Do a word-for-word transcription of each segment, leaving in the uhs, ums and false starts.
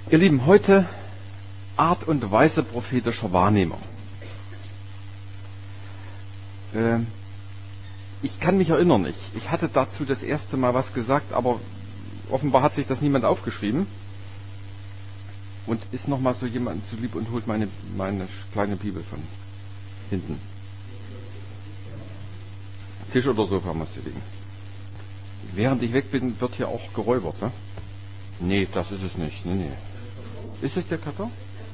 Ihr Lieben, heute Art und Weise prophetischer Wahrnehmung. Äh, ich kann mich erinnern, ich, ich hatte dazu das erste Mal was gesagt, aber offenbar hat sich das niemand aufgeschrieben. Und ist noch mal so jemand zu lieb und holt meine, meine kleine Bibel von hinten. Tisch oder Sofa muss sie liegen. Während ich weg bin, wird hier auch geräubert, ne? Nee, das ist es nicht. Nee, nee. Ist es der Karton?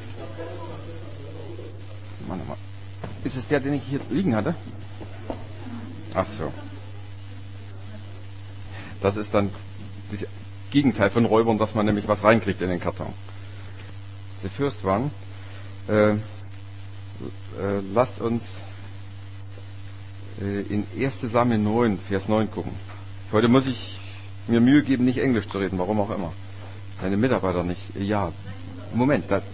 Mann, Mann. Ist es der, den ich hier liegen hatte? Ach so. Das ist dann das Gegenteil von Räubern, dass man nämlich was reinkriegt in den Karton. The first one. Äh, äh, lasst uns äh, in erster Samuel neun, Vers neun gucken. Heute muss ich mir Mühe geben, nicht Englisch zu reden, warum auch immer. Meine Mitarbeiter nicht. Ja, Moment. Das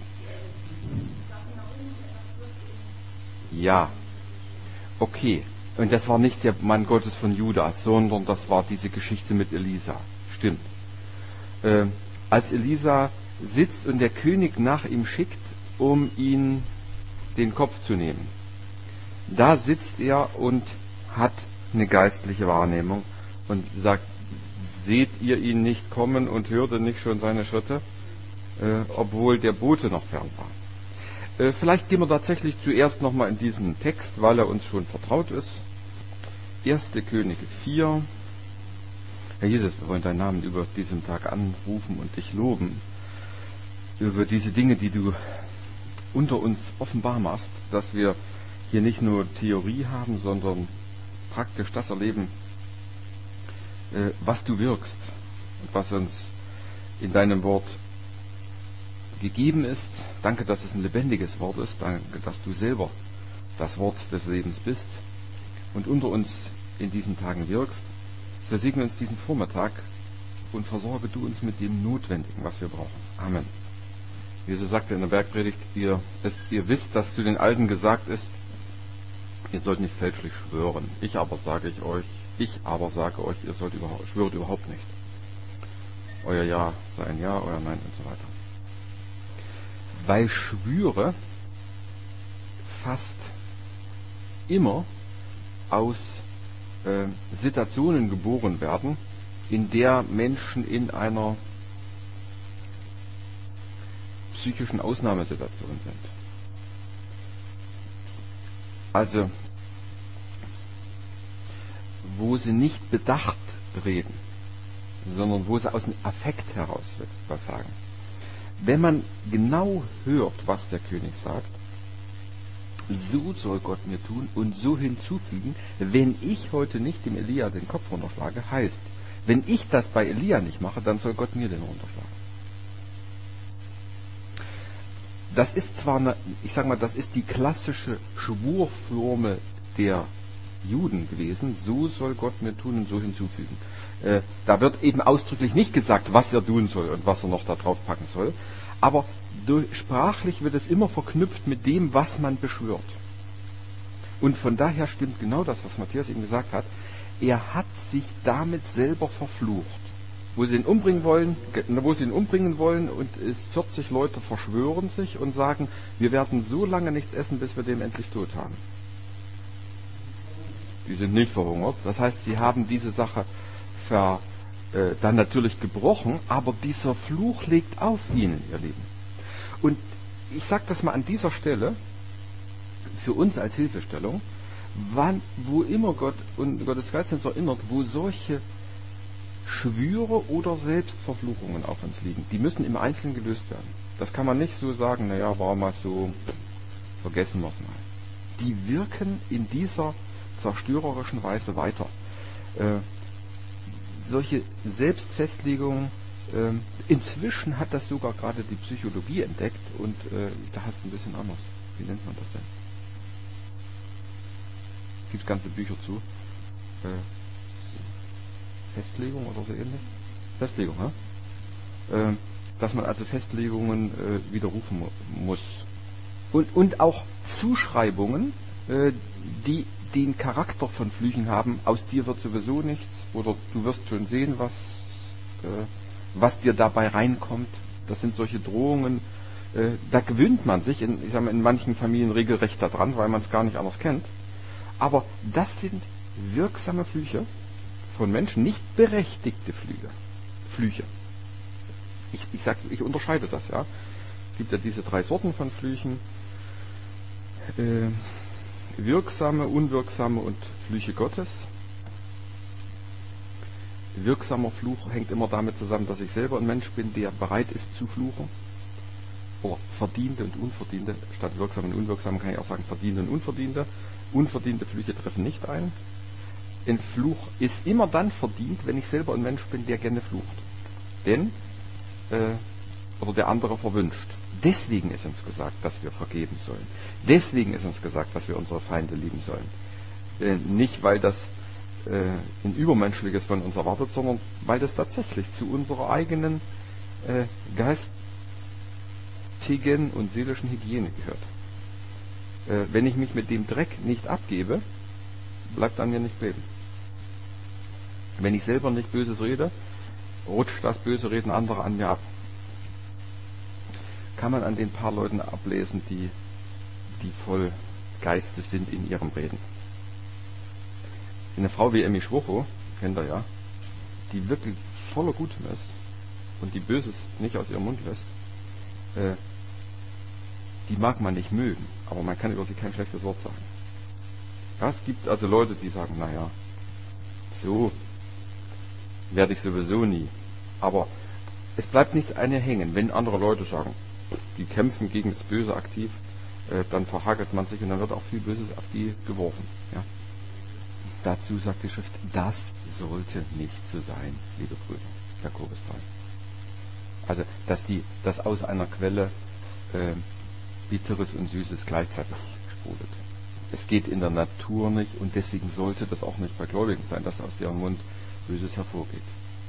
ja, okay. Und das war nicht der Mann Gottes von Judas, sondern das war diese Geschichte mit Elisa. Stimmt. Äh, als Elisa sitzt und der König nach ihm schickt, um ihn den Kopf zu nehmen. Da sitzt er und hat eine geistliche Wahrnehmung und sagt, seht ihr ihn nicht kommen und hörte nicht schon seine Schritte, äh, obwohl der Bote noch fern war. Äh, vielleicht gehen wir tatsächlich zuerst nochmal in diesen Text, weil er uns schon vertraut ist. erster Könige vier. Herr Jesus, wir wollen deinen Namen über diesem Tag anrufen und dich loben. Über diese Dinge, die du unter uns offenbar machst, dass wir hier nicht nur Theorie haben, sondern praktisch das erleben, äh, was du wirkst und was uns in deinem Wort gegeben ist. Danke, dass es ein lebendiges Wort ist. Danke, dass du selber das Wort des Lebens bist und unter uns in diesen Tagen wirkst. So segne uns diesen Vormittag und versorge du uns mit dem Notwendigen, was wir brauchen. Amen. Jesus sagte in der Bergpredigt, ihr, es, ihr wisst, dass zu den Alten gesagt ist, ihr sollt nicht fälschlich schwören. Ich aber sage ich euch, ich aber sage euch, ihr sollt überhaupt, schwört überhaupt nicht. Euer Ja sei ein Ja, euer Nein und so weiter. Weil Schwüre fast immer aus äh, Situationen geboren werden, in der Menschen in einer psychischen Ausnahmesituation sind. Also, wo sie nicht bedacht reden, sondern wo sie aus dem Affekt heraus was sagen. Wenn man genau hört, was der König sagt, so soll Gott mir tun und so hinzufügen, wenn ich heute nicht dem Elia den Kopf runterschlage, heißt, wenn ich das bei Elia nicht mache, dann soll Gott mir den runterschlagen. Das ist zwar eine, ich sag mal, das ist die klassische Schwurformel der Juden gewesen, so soll Gott mir tun und so hinzufügen. Äh, da wird eben ausdrücklich nicht gesagt, was er tun soll und was er noch da drauf packen soll, aber durch, sprachlich wird es immer verknüpft mit dem, was man beschwört. Und von daher stimmt genau das, was Matthäus eben gesagt hat, er hat sich damit selber verflucht. Wo sie ihn umbringen wollen, wo sie ihn umbringen wollen und es vierzig Leute verschwören sich und sagen, wir werden so lange nichts essen, bis wir den endlich tot haben. Die sind nicht verhungert. Das heißt, sie haben diese Sache ver, äh, dann natürlich gebrochen, aber dieser Fluch liegt auf ihnen, ihr Lieben. Und ich sage das mal an dieser Stelle, für uns als Hilfestellung, wann, wo immer Gott und Gottes Geist uns erinnert, wo solche Schwüre oder Selbstverfluchungen auf uns liegen, die müssen im Einzelnen gelöst werden. Das kann man nicht so sagen, naja, war mal so, vergessen wir es mal. Die wirken in dieser zerstörerischen Weise weiter. Äh, solche Selbstfestlegungen, äh, inzwischen hat das sogar gerade die Psychologie entdeckt und äh, da hast du ein bisschen anders. Wie nennt man das denn? Gibt ganze Bücher zu. Äh, Festlegung oder so ähnlich? Festlegung, ja? Äh, dass man also Festlegungen äh, widerrufen mu- muss. Und, und auch Zuschreibungen, äh, die den Charakter von Flüchen haben, aus dir wird sowieso nichts, oder du wirst schon sehen, was, äh, was dir dabei reinkommt. Das sind solche Drohungen, äh, da gewöhnt man sich in, ich sag mal, in manchen Familien regelrecht daran, weil man es gar nicht anders kennt. Aber das sind wirksame Flüche von Menschen, nicht berechtigte Flüche. Flüche. Ich, ich, sag, ich unterscheide das, ja. Es gibt ja diese drei Sorten von Flüchen. Äh, wirksame, unwirksame und Flüche Gottes. Wirksamer Fluch hängt immer damit zusammen, dass ich selber ein Mensch bin, der bereit ist zu fluchen. Oder verdiente und unverdiente, statt wirksam und unwirksam kann ich auch sagen verdiente und unverdiente. Unverdiente Flüche treffen nicht ein. Ein Fluch ist immer dann verdient, wenn ich selber ein Mensch bin, der gerne flucht. Denn, äh, oder der andere verwünscht. Deswegen ist uns gesagt, dass wir vergeben sollen. Deswegen ist uns gesagt, dass wir unsere Feinde lieben sollen. Äh, nicht, weil das äh, ein Übermenschliches von uns erwartet, sondern weil das tatsächlich zu unserer eigenen äh, geistigen und seelischen Hygiene gehört. Äh, wenn ich mich mit dem Dreck nicht abgebe, bleibt an mir nicht kleben. Wenn ich selber nicht Böses rede, rutscht das böse Reden anderer an mir ab. Kann man an den paar Leuten ablesen, die, die voll Geistes sind in ihrem Reden. Eine Frau wie Emmy Schwocho, kennt ihr ja, die wirklich voller Gutem ist und die Böses nicht aus ihrem Mund lässt, äh, die mag man nicht mögen, aber man kann über sie kein schlechtes Wort sagen. Ja, es gibt also Leute, die sagen, naja, so werde ich sowieso nie. Aber es bleibt nichts an ihr hängen. Wenn andere Leute sagen, die kämpfen gegen das Böse aktiv, äh, dann verhagelt man sich und dann wird auch viel Böses auf die geworfen. Ja. Dazu sagt die Schrift, das sollte nicht so sein, liebe Brüder. Jakobus drei. Also, dass die, dass aus einer Quelle äh, Bitteres und Süßes gleichzeitig sprudelt. Es geht in der Natur nicht und deswegen sollte das auch nicht bei Gläubigen sein, dass aus deren Mund Böses hervorgeht.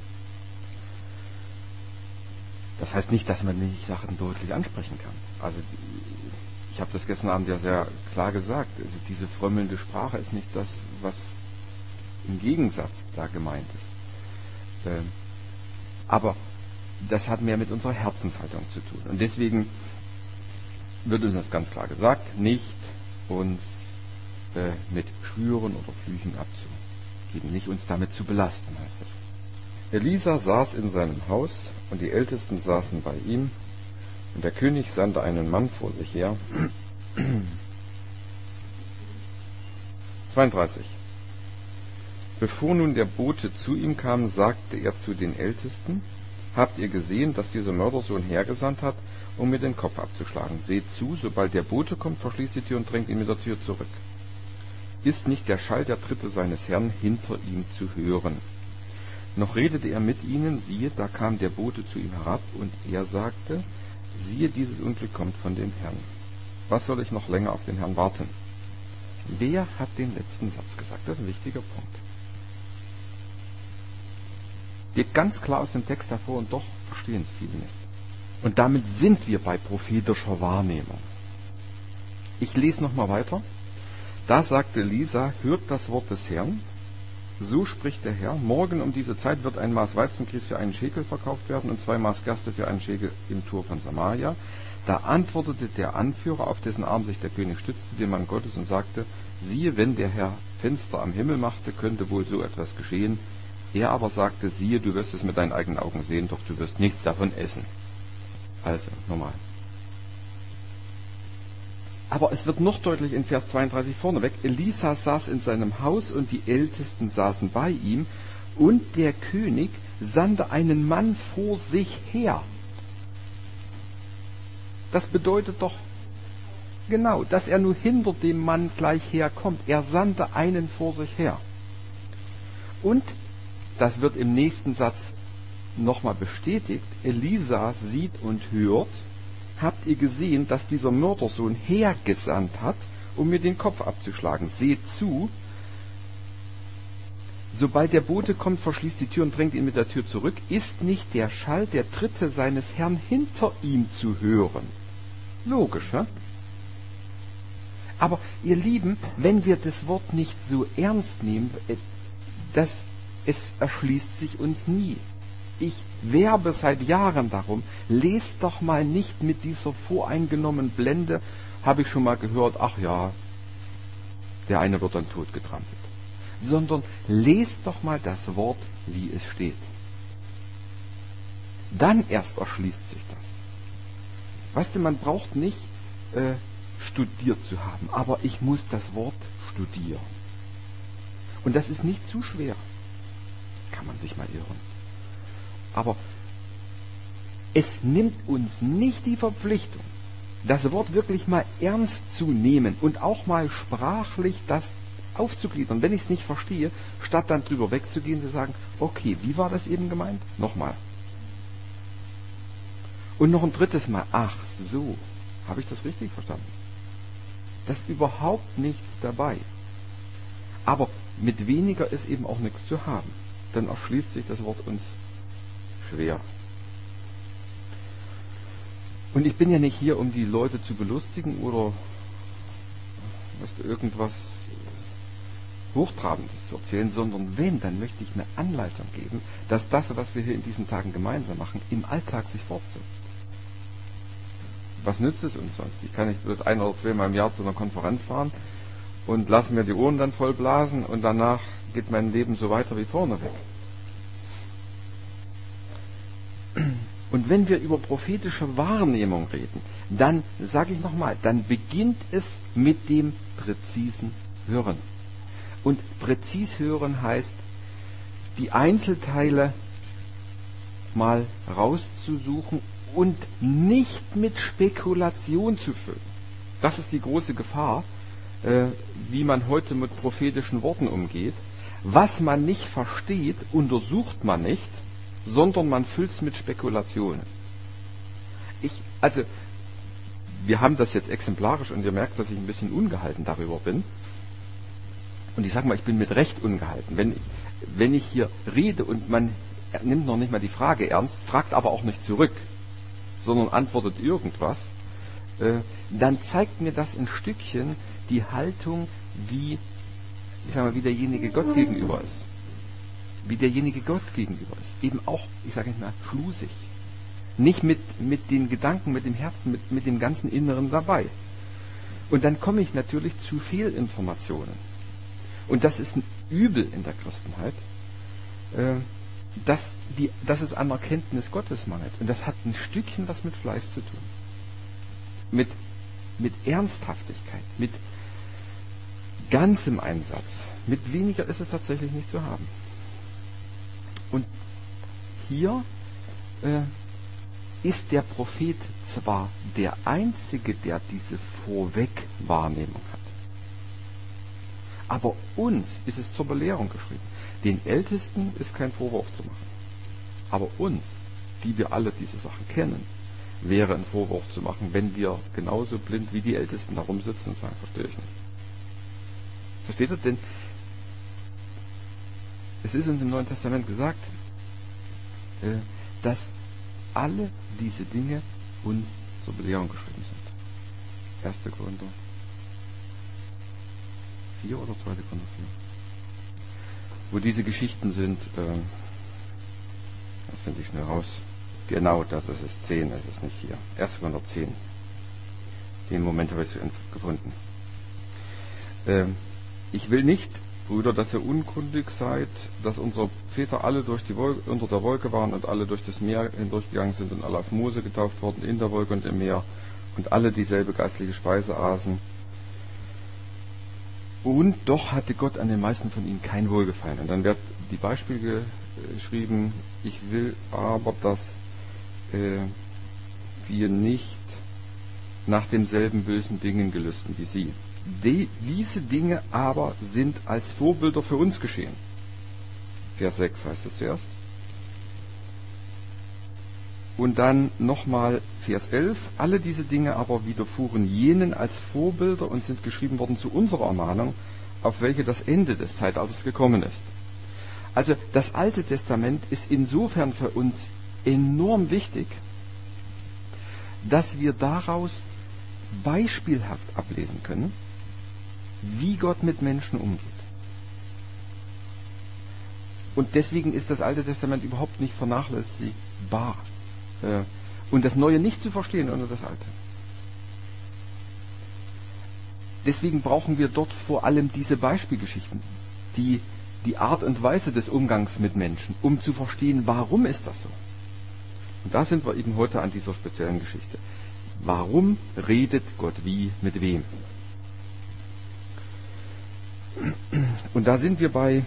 Das heißt nicht, dass man nicht Sachen deutlich ansprechen kann. Also ich habe das gestern Abend ja sehr klar gesagt. Also diese frömmelnde Sprache ist nicht das, was im Gegensatz da gemeint ist. Ähm, aber das hat mehr mit unserer Herzenshaltung zu tun. Und deswegen wird uns das ganz klar gesagt, nicht uns äh, mit Schwüren oder Flüchen abzugeben, nicht uns damit zu belasten, heißt das. Elisa saß in seinem Haus und die Ältesten saßen bei ihm und der König sandte einen Mann vor sich her. zweiunddreißig. Bevor nun der Bote zu ihm kam, sagte er zu den Ältesten, habt ihr gesehen, dass dieser Mördersohn hergesandt hat, um mir den Kopf abzuschlagen? Seht zu, sobald der Bote kommt, verschließt die Tür und drängt ihn mit der Tür zurück. Ist nicht der Schall der Tritte seines Herrn hinter ihm zu hören? Noch redete er mit ihnen, siehe, da kam der Bote zu ihm herab, und er sagte, siehe, dieses Unglück kommt von dem Herrn. Was soll ich noch länger auf den Herrn warten? Wer hat den letzten Satz gesagt? Das ist ein wichtiger Punkt. Geht ganz klar aus dem Text hervor und doch verstehen es viele nicht. Und damit sind wir bei prophetischer Wahrnehmung. Ich lese nochmal weiter. Da sagte Elisa, hört das Wort des Herrn. So spricht der Herr, morgen um diese Zeit wird ein Maß Weizengrieß für einen Schekel verkauft werden und zwei Maß Gerste für einen Schekel im Tor von Samaria. Da antwortete der Anführer, auf dessen Arm sich der König stützte, dem Mann Gottes und sagte, siehe, wenn der Herr Fenster am Himmel machte, könnte wohl so etwas geschehen. Er aber sagte, siehe, du wirst es mit deinen eigenen Augen sehen, doch du wirst nichts davon essen. Also, nochmal. Aber es wird noch deutlich in Vers zweiunddreißig vorneweg. Elisa saß in seinem Haus und die Ältesten saßen bei ihm und der König sandte einen Mann vor sich her. Das bedeutet doch genau, dass er nur hinter dem Mann gleich herkommt. Er sandte einen vor sich her. Und das wird im nächsten Satz nochmal bestätigt. Elisa sieht und hört, habt ihr gesehen, dass dieser Mördersohn hergesandt hat, um mir den Kopf abzuschlagen. Seht zu, sobald der Bote kommt, verschließt die Tür und drängt ihn mit der Tür zurück. Ist nicht der Schall der Tritte seines Herrn hinter ihm zu hören? Logisch, ne? Aber ihr Lieben, wenn wir das Wort nicht so ernst nehmen, das, es erschließt sich uns nie. ich werbe seit Jahren darum, lest doch mal nicht mit dieser voreingenommenen Blende, habe ich schon mal gehört, ach ja, der eine wird dann tot getrampelt. Sondern lest doch mal das Wort, wie es steht. Dann erst erschließt sich das. Weißt du, man braucht nicht äh, studiert zu haben, aber ich muss das Wort studieren. Und das ist nicht zu schwer. Kann man sich mal irren. Aber es nimmt uns nicht die Verpflichtung, das Wort wirklich mal ernst zu nehmen und auch mal sprachlich das aufzugliedern, wenn ich es nicht verstehe, statt dann drüber wegzugehen, zu sagen, okay, wie war das eben gemeint? Nochmal. Und noch ein drittes Mal, ach so, habe ich das richtig verstanden? Das ist überhaupt nichts dabei. Aber mit weniger ist eben auch nichts zu haben. Dann erschließt sich das Wort uns schwer. Und ich bin ja nicht hier, um die Leute zu belustigen oder weißt du, irgendwas Hochtrabendes zu erzählen, sondern wenn, dann möchte ich eine Anleitung geben, dass das, was wir hier in diesen Tagen gemeinsam machen, im Alltag sich fortsetzt. Was nützt es uns sonst? Ich kann nicht bloß ein oder zweimal im Jahr zu einer Konferenz fahren und lasse mir die Ohren dann voll blasen und danach geht mein Leben so weiter wie vorne weg. Und wenn wir über prophetische Wahrnehmung reden, dann, sage ich nochmal, dann beginnt es mit dem präzisen Hören. Und präzis hören heißt, die Einzelteile mal rauszusuchen und nicht mit Spekulation zu füllen. Das ist die große Gefahr, äh, wie man heute mit prophetischen Worten umgeht. Was man nicht versteht, untersucht man nicht, sondern man füllt es mit Spekulationen. Ich, also, wir haben das jetzt exemplarisch und ihr merkt, dass ich ein bisschen ungehalten darüber bin. Und ich sage mal, ich bin mit Recht ungehalten. Wenn ich, wenn ich hier rede und man nimmt noch nicht mal die Frage ernst, fragt aber auch nicht zurück, sondern antwortet irgendwas, äh, dann zeigt mir das ein Stückchen die Haltung, wie, ich sag mal, wie derjenige Gott gegenüber ist. Wie derjenige Gott gegenüber ist. Eben auch, ich sage mal, schlusig. Nicht mit, mit den Gedanken, mit dem Herzen, mit, mit dem ganzen Inneren dabei. Und dann komme ich natürlich zu Fehlinformationen. Und das ist ein Übel in der Christenheit, äh, dass, die, dass es an Erkenntnis Gottes mangelt. Und das hat ein Stückchen was mit Fleiß zu tun. Mit, mit Ernsthaftigkeit, mit ganzem Einsatz. Mit weniger ist es tatsächlich nicht zu haben. Und hier äh, ist der Prophet zwar der Einzige, der diese Vorwegwahrnehmung hat. Aber uns ist es zur Belehrung geschrieben. Den Ältesten ist kein Vorwurf zu machen. Aber uns, die wir alle diese Sachen kennen, wäre ein Vorwurf zu machen, wenn wir genauso blind wie die Ältesten da rumsitzen und sagen, verstehe ich nicht. Versteht ihr denn? Es ist uns im Neuen Testament gesagt, dass alle diese Dinge uns zur Belehrung geschrieben sind. erster Korinther vier oder zweiter Korinther vier? Wo diese Geschichten sind, äh, das finde ich schnell raus. Genau, das ist es, zehn, das ist nicht hier. erster Korinther zehn. Den Moment habe ich gefunden. Ähm, ich will nicht, Brüder, dass ihr unkundig seid, dass unsere Väter alle durch die Wolke, unter der Wolke waren und alle durch das Meer hindurchgegangen sind und alle auf Mose getauft wurden, in der Wolke und im Meer und alle dieselbe geistliche Speise aßen. Und doch hatte Gott an den meisten von ihnen kein Wohlgefallen. Und dann wird die Beispiele geschrieben, ich will aber, dass äh, wir nicht nach demselben bösen Dingen gelüsten wie sie. Die, diese Dinge aber sind als Vorbilder für uns geschehen. Vers sechs heißt es zuerst. Und dann nochmal Vers elf. Alle diese Dinge aber widerfuhren jenen als Vorbilder und sind geschrieben worden zu unserer Ermahnung, auf welche das Ende des Zeitalters gekommen ist. Also das Alte Testament ist insofern für uns enorm wichtig, dass wir daraus beispielhaft ablesen können, wie Gott mit Menschen umgeht. Und deswegen ist das Alte Testament überhaupt nicht vernachlässigbar. Äh, und das Neue nicht zu verstehen ohne das Alte. Deswegen brauchen wir dort vor allem diese Beispielgeschichten, die, die Art und Weise des Umgangs mit Menschen, um zu verstehen, warum ist das so. Und da sind wir eben heute an dieser speziellen Geschichte. Warum redet Gott wie mit wem? Und da sind wir bei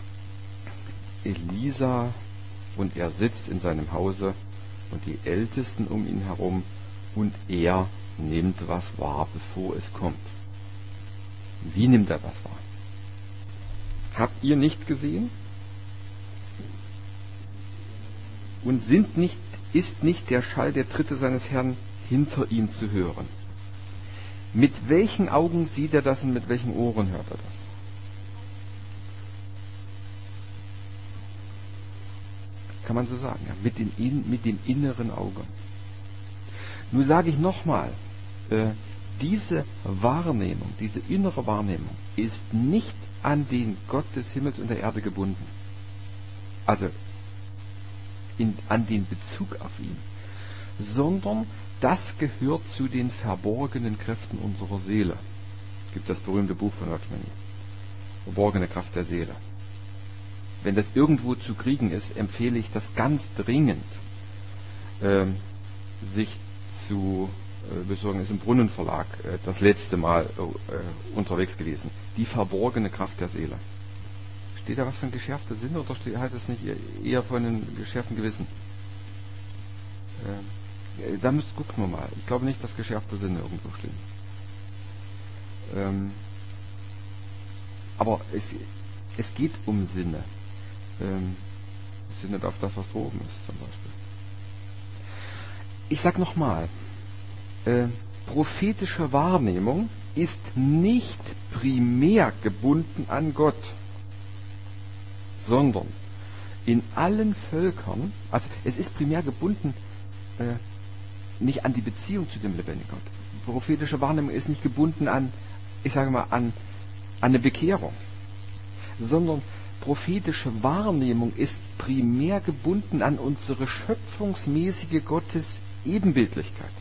Elisa und er sitzt in seinem Hause und die Ältesten um ihn herum und er nimmt was wahr, bevor es kommt. Wie nimmt er was wahr? Habt ihr nicht gesehen? Und sind nicht, ist nicht der Schall der Tritte seines Herrn hinter ihm zu hören? Mit welchen Augen sieht er das und mit welchen Ohren hört er das? Kann man so sagen, ja, mit, den, mit dem inneren Auge. Nun sage ich nochmal, äh, diese Wahrnehmung, diese innere Wahrnehmung ist nicht an den Gott des Himmels und der Erde gebunden. Also in, an den Bezug auf ihn. Sondern das gehört zu den verborgenen Kräften unserer Seele. Es gibt das berühmte Buch von Hodgman. Verborgene Kraft der Seele. Wenn das irgendwo zu kriegen ist, empfehle ich das ganz dringend, ähm, sich zu äh, besorgen. Ist im Brunnenverlag äh, das letzte Mal äh, unterwegs gewesen. Die verborgene Kraft der Seele. Steht da was von geschärfter Sinn oder steht halt es nicht eher von einem geschärften Gewissen? Ähm, da müsst gucken wir mal. Ich glaube nicht, dass geschärfte Sinne irgendwo stehen. Ähm, aber es, es geht um Sinne. Ähm, sinnet auf das, was droben ist, zum Beispiel. Ich sag nochmal, äh, prophetische Wahrnehmung ist nicht primär gebunden an Gott, sondern in allen Völkern, also es ist primär gebunden äh, nicht an die Beziehung zu dem lebendigen Gott. Prophetische Wahrnehmung ist nicht gebunden an, ich sage mal, an, an eine Bekehrung, sondern prophetische Wahrnehmung ist primär gebunden an unsere schöpfungsmäßige Gottes-Ebenbildlichkeit.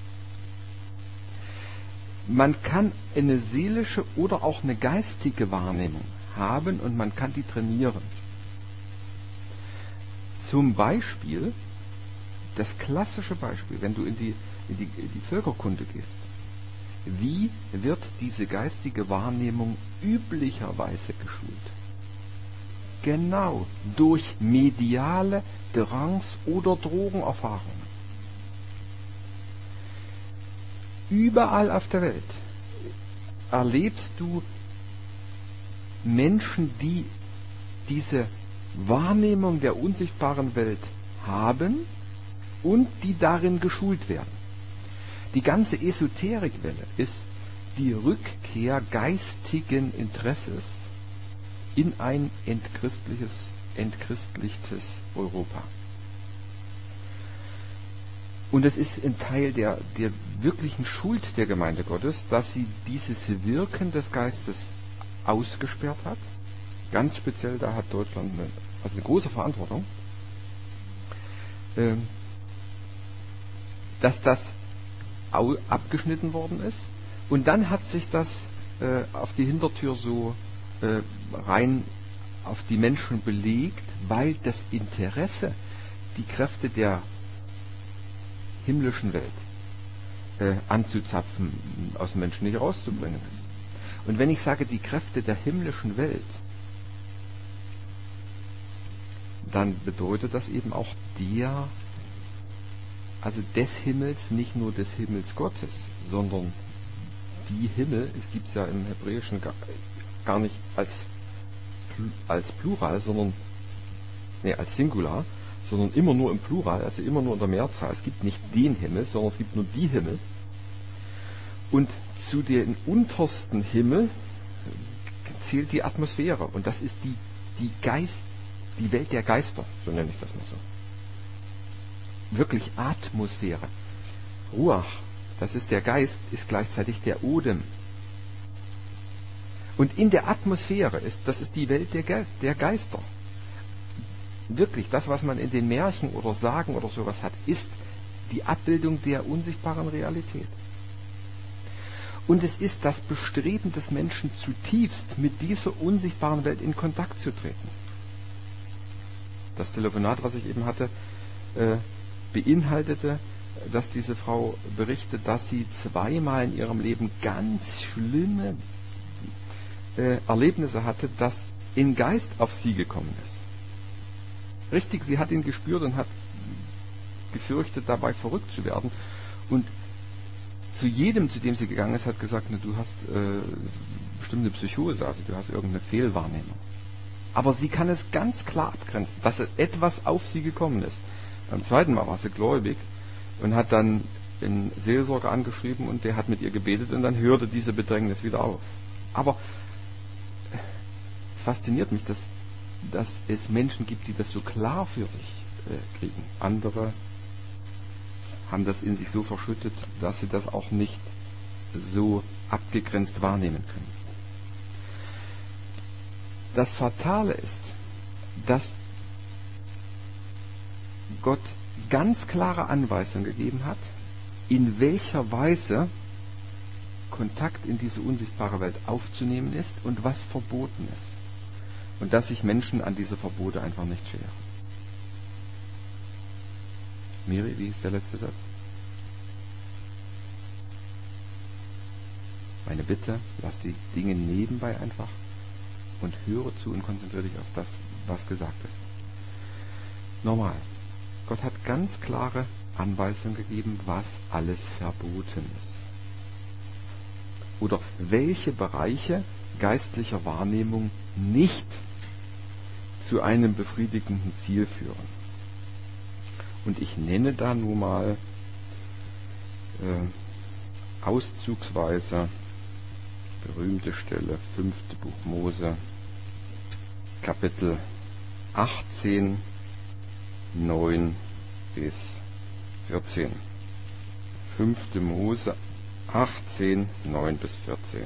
Man kann eine seelische oder auch eine geistige Wahrnehmung haben und man kann die trainieren. Zum Beispiel, das klassische Beispiel, wenn du in die, in die, in die Völkerkunde gehst, wie wird diese geistige Wahrnehmung üblicherweise geschult? Genau, durch mediale Drangs- oder Drogenerfahrungen. Überall auf der Welt erlebst du Menschen, die diese Wahrnehmung der unsichtbaren Welt haben und die darin geschult werden. Die ganze Esoterikwelle ist die Rückkehr geistigen Interesses in ein entchristliches, entchristlichtes Europa. Und es ist ein Teil der, der wirklichen Schuld der Gemeinde Gottes, dass sie dieses Wirken des Geistes ausgesperrt hat. Ganz speziell, da hat Deutschland eine, also eine große Verantwortung, ähm, dass das au- abgeschnitten worden ist. Und dann hat sich das äh, auf die Hintertür so äh, rein auf die Menschen belegt, weil das Interesse, die Kräfte der himmlischen Welt äh, anzuzapfen, aus dem Menschen nicht rauszubringen ist. Und wenn ich sage, die Kräfte der himmlischen Welt, dann bedeutet das eben auch der, also des Himmels, nicht nur des Himmels Gottes, sondern die Himmel, es gibt es ja im Hebräischen gar, gar nicht als, als Plural, sondern nee, als Singular, sondern immer nur im Plural, also immer nur in der Mehrzahl. Es gibt nicht den Himmel, sondern es gibt nur die Himmel. Und zu den untersten Himmel zählt die Atmosphäre. Und das ist die, die Geist, die Welt der Geister, so nenne ich das mal so. Wirklich Atmosphäre. Ruach, das ist der Geist, ist gleichzeitig der Odem. Und in der Atmosphäre ist, das ist die Welt der, Ge- der Geister. wirklich, das, was man in den Märchen oder Sagen oder sowas hat, ist die Abbildung der unsichtbaren Realität. Und es ist das Bestreben des Menschen zutiefst, mit dieser unsichtbaren Welt in Kontakt zu treten. Das Telefonat, was ich eben hatte, äh, beinhaltete, dass diese Frau berichtet, dass sie zweimal in ihrem Leben ganz schlimme äh, Erlebnisse hatte, dass ein Geist auf sie gekommen ist. Richtig, sie hat ihn gespürt und hat gefürchtet, dabei verrückt zu werden. Und zu jedem, zu dem sie gegangen ist, hat gesagt, ne, du hast äh, bestimmt eine Psychose, also du hast irgendeine Fehlwahrnehmung. Aber sie kann es ganz klar abgrenzen, dass etwas auf sie gekommen ist. Beim zweiten Mal war sie gläubig und hat dann einen Seelsorger angeschrieben und der hat mit ihr gebetet und dann hörte diese Bedrängnis wieder auf. Aber es fasziniert mich, dass, dass es Menschen gibt, die das so klar für sich äh, kriegen. Andere haben das in sich so verschüttet, dass sie das auch nicht so abgegrenzt wahrnehmen können. Das Fatale ist, dass Gott ganz klare Anweisungen gegeben hat, in welcher Weise Kontakt in diese unsichtbare Welt aufzunehmen ist und was verboten ist. Und dass sich Menschen an diese Verbote einfach nicht scheren. Miri, wie ist der letzte Satz? Meine Bitte, lass die Dinge nebenbei einfach und höre zu und konzentriere dich auf das, was gesagt ist. Nochmal, Gott hat ganz klare Anweisungen gegeben, was alles verboten ist. Oder welche Bereiche geistlicher Wahrnehmung nicht zu einem befriedigenden Ziel führen. Und ich nenne da nur mal äh, auszugsweise berühmte Stelle, fünfte Buch Mose, Kapitel achtzehn, neun bis vierzehn. fünfte Mose achtzehn, neun bis vierzehn.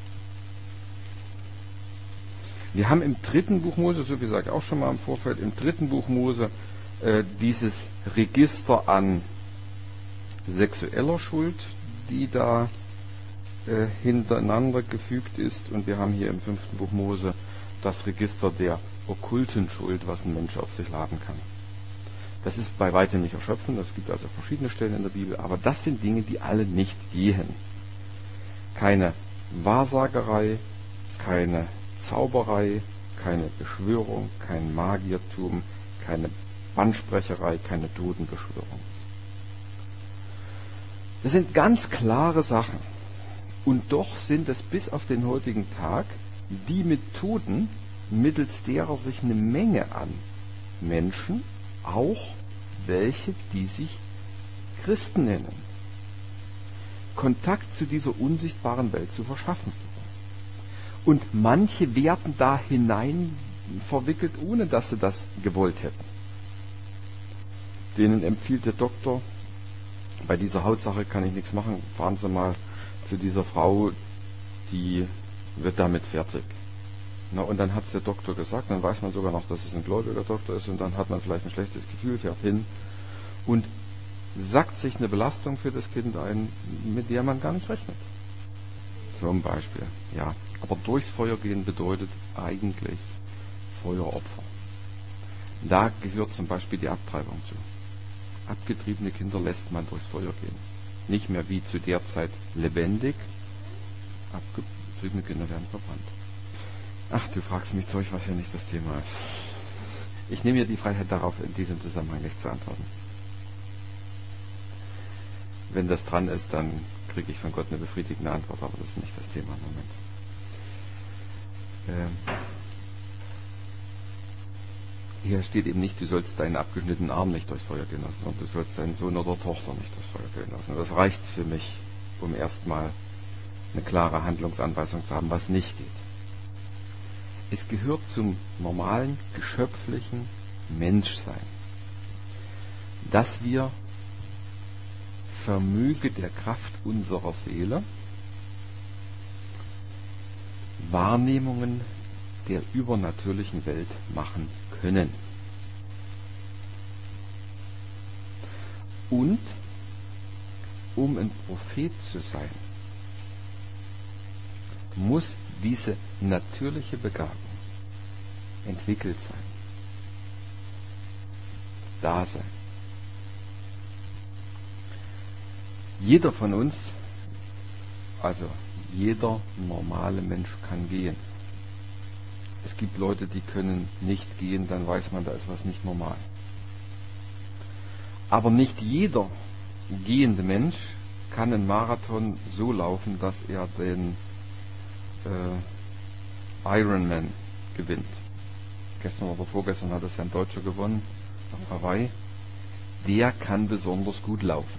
Wir haben im dritten Buch Mose, so wie gesagt auch schon mal im Vorfeld, im dritten Buch Mose äh, dieses Register an sexueller Schuld, die da äh, hintereinander gefügt ist. Und wir haben hier im fünften Buch Mose das Register der okkulten Schuld, was ein Mensch auf sich laden kann. Das ist bei weitem nicht erschöpfend, es gibt also verschiedene Stellen in der Bibel, aber das sind Dinge, die alle nicht gehen. Keine Wahrsagerei, keine Zauberei, keine Beschwörung, kein Magiertum, keine Bannsprecherei, keine Totenbeschwörung. Das sind ganz klare Sachen. Und doch sind es bis auf den heutigen Tag die Methoden, mittels derer sich eine Menge an Menschen, auch welche, die sich Christen nennen, Kontakt zu dieser unsichtbaren Welt zu verschaffen suchen. Und manche werden da hinein verwickelt, ohne dass sie das gewollt hätten. Denen empfiehlt der Doktor, bei dieser Hautsache kann ich nichts machen, fahren Sie mal zu dieser Frau, die wird damit fertig. Na, und dann hat es der Doktor gesagt, dann weiß man sogar noch, dass es ein gläubiger Doktor ist und dann hat man vielleicht ein schlechtes Gefühl, fährt hin und sackt sich eine Belastung für das Kind ein, mit der man gar nicht rechnet. Zum Beispiel, ja. Aber durchs Feuer gehen bedeutet eigentlich Feueropfer. Da gehört zum Beispiel die Abtreibung zu. Abgetriebene Kinder lässt man durchs Feuer gehen. Nicht mehr wie zu der Zeit lebendig. Abgetriebene Kinder werden verbrannt. Ach, du fragst mich Zeug, was ja nicht das Thema ist. Ich nehme mir die Freiheit darauf, in diesem Zusammenhang nicht zu antworten. Wenn das dran ist, dann kriege ich von Gott eine befriedigende Antwort, aber das ist nicht das Thema im Moment. Ähm Hier steht eben nicht, du sollst deinen abgeschnittenen Arm nicht durchs Feuer gehen lassen, sondern du sollst deinen Sohn oder Tochter nicht durchs Feuer gehen lassen. Und das reicht für mich, um erstmal eine klare Handlungsanweisung zu haben, was nicht geht. Es gehört zum normalen, geschöpflichen Menschsein, dass wir vermöge der Kraft unserer Seele Wahrnehmungen der übernatürlichen Welt machen können. Und um ein Prophet zu sein, muss diese natürliche Begabung entwickelt sein, da sein. Jeder von uns, also jeder normale Mensch kann gehen. Es gibt Leute, die können nicht gehen, dann weiß man, da ist was nicht normal. Aber nicht jeder gehende Mensch kann einen Marathon so laufen, dass er den äh, Ironman gewinnt. Gestern oder vorgestern hat es ja ein Deutscher gewonnen, auf Hawaii. Der kann besonders gut laufen.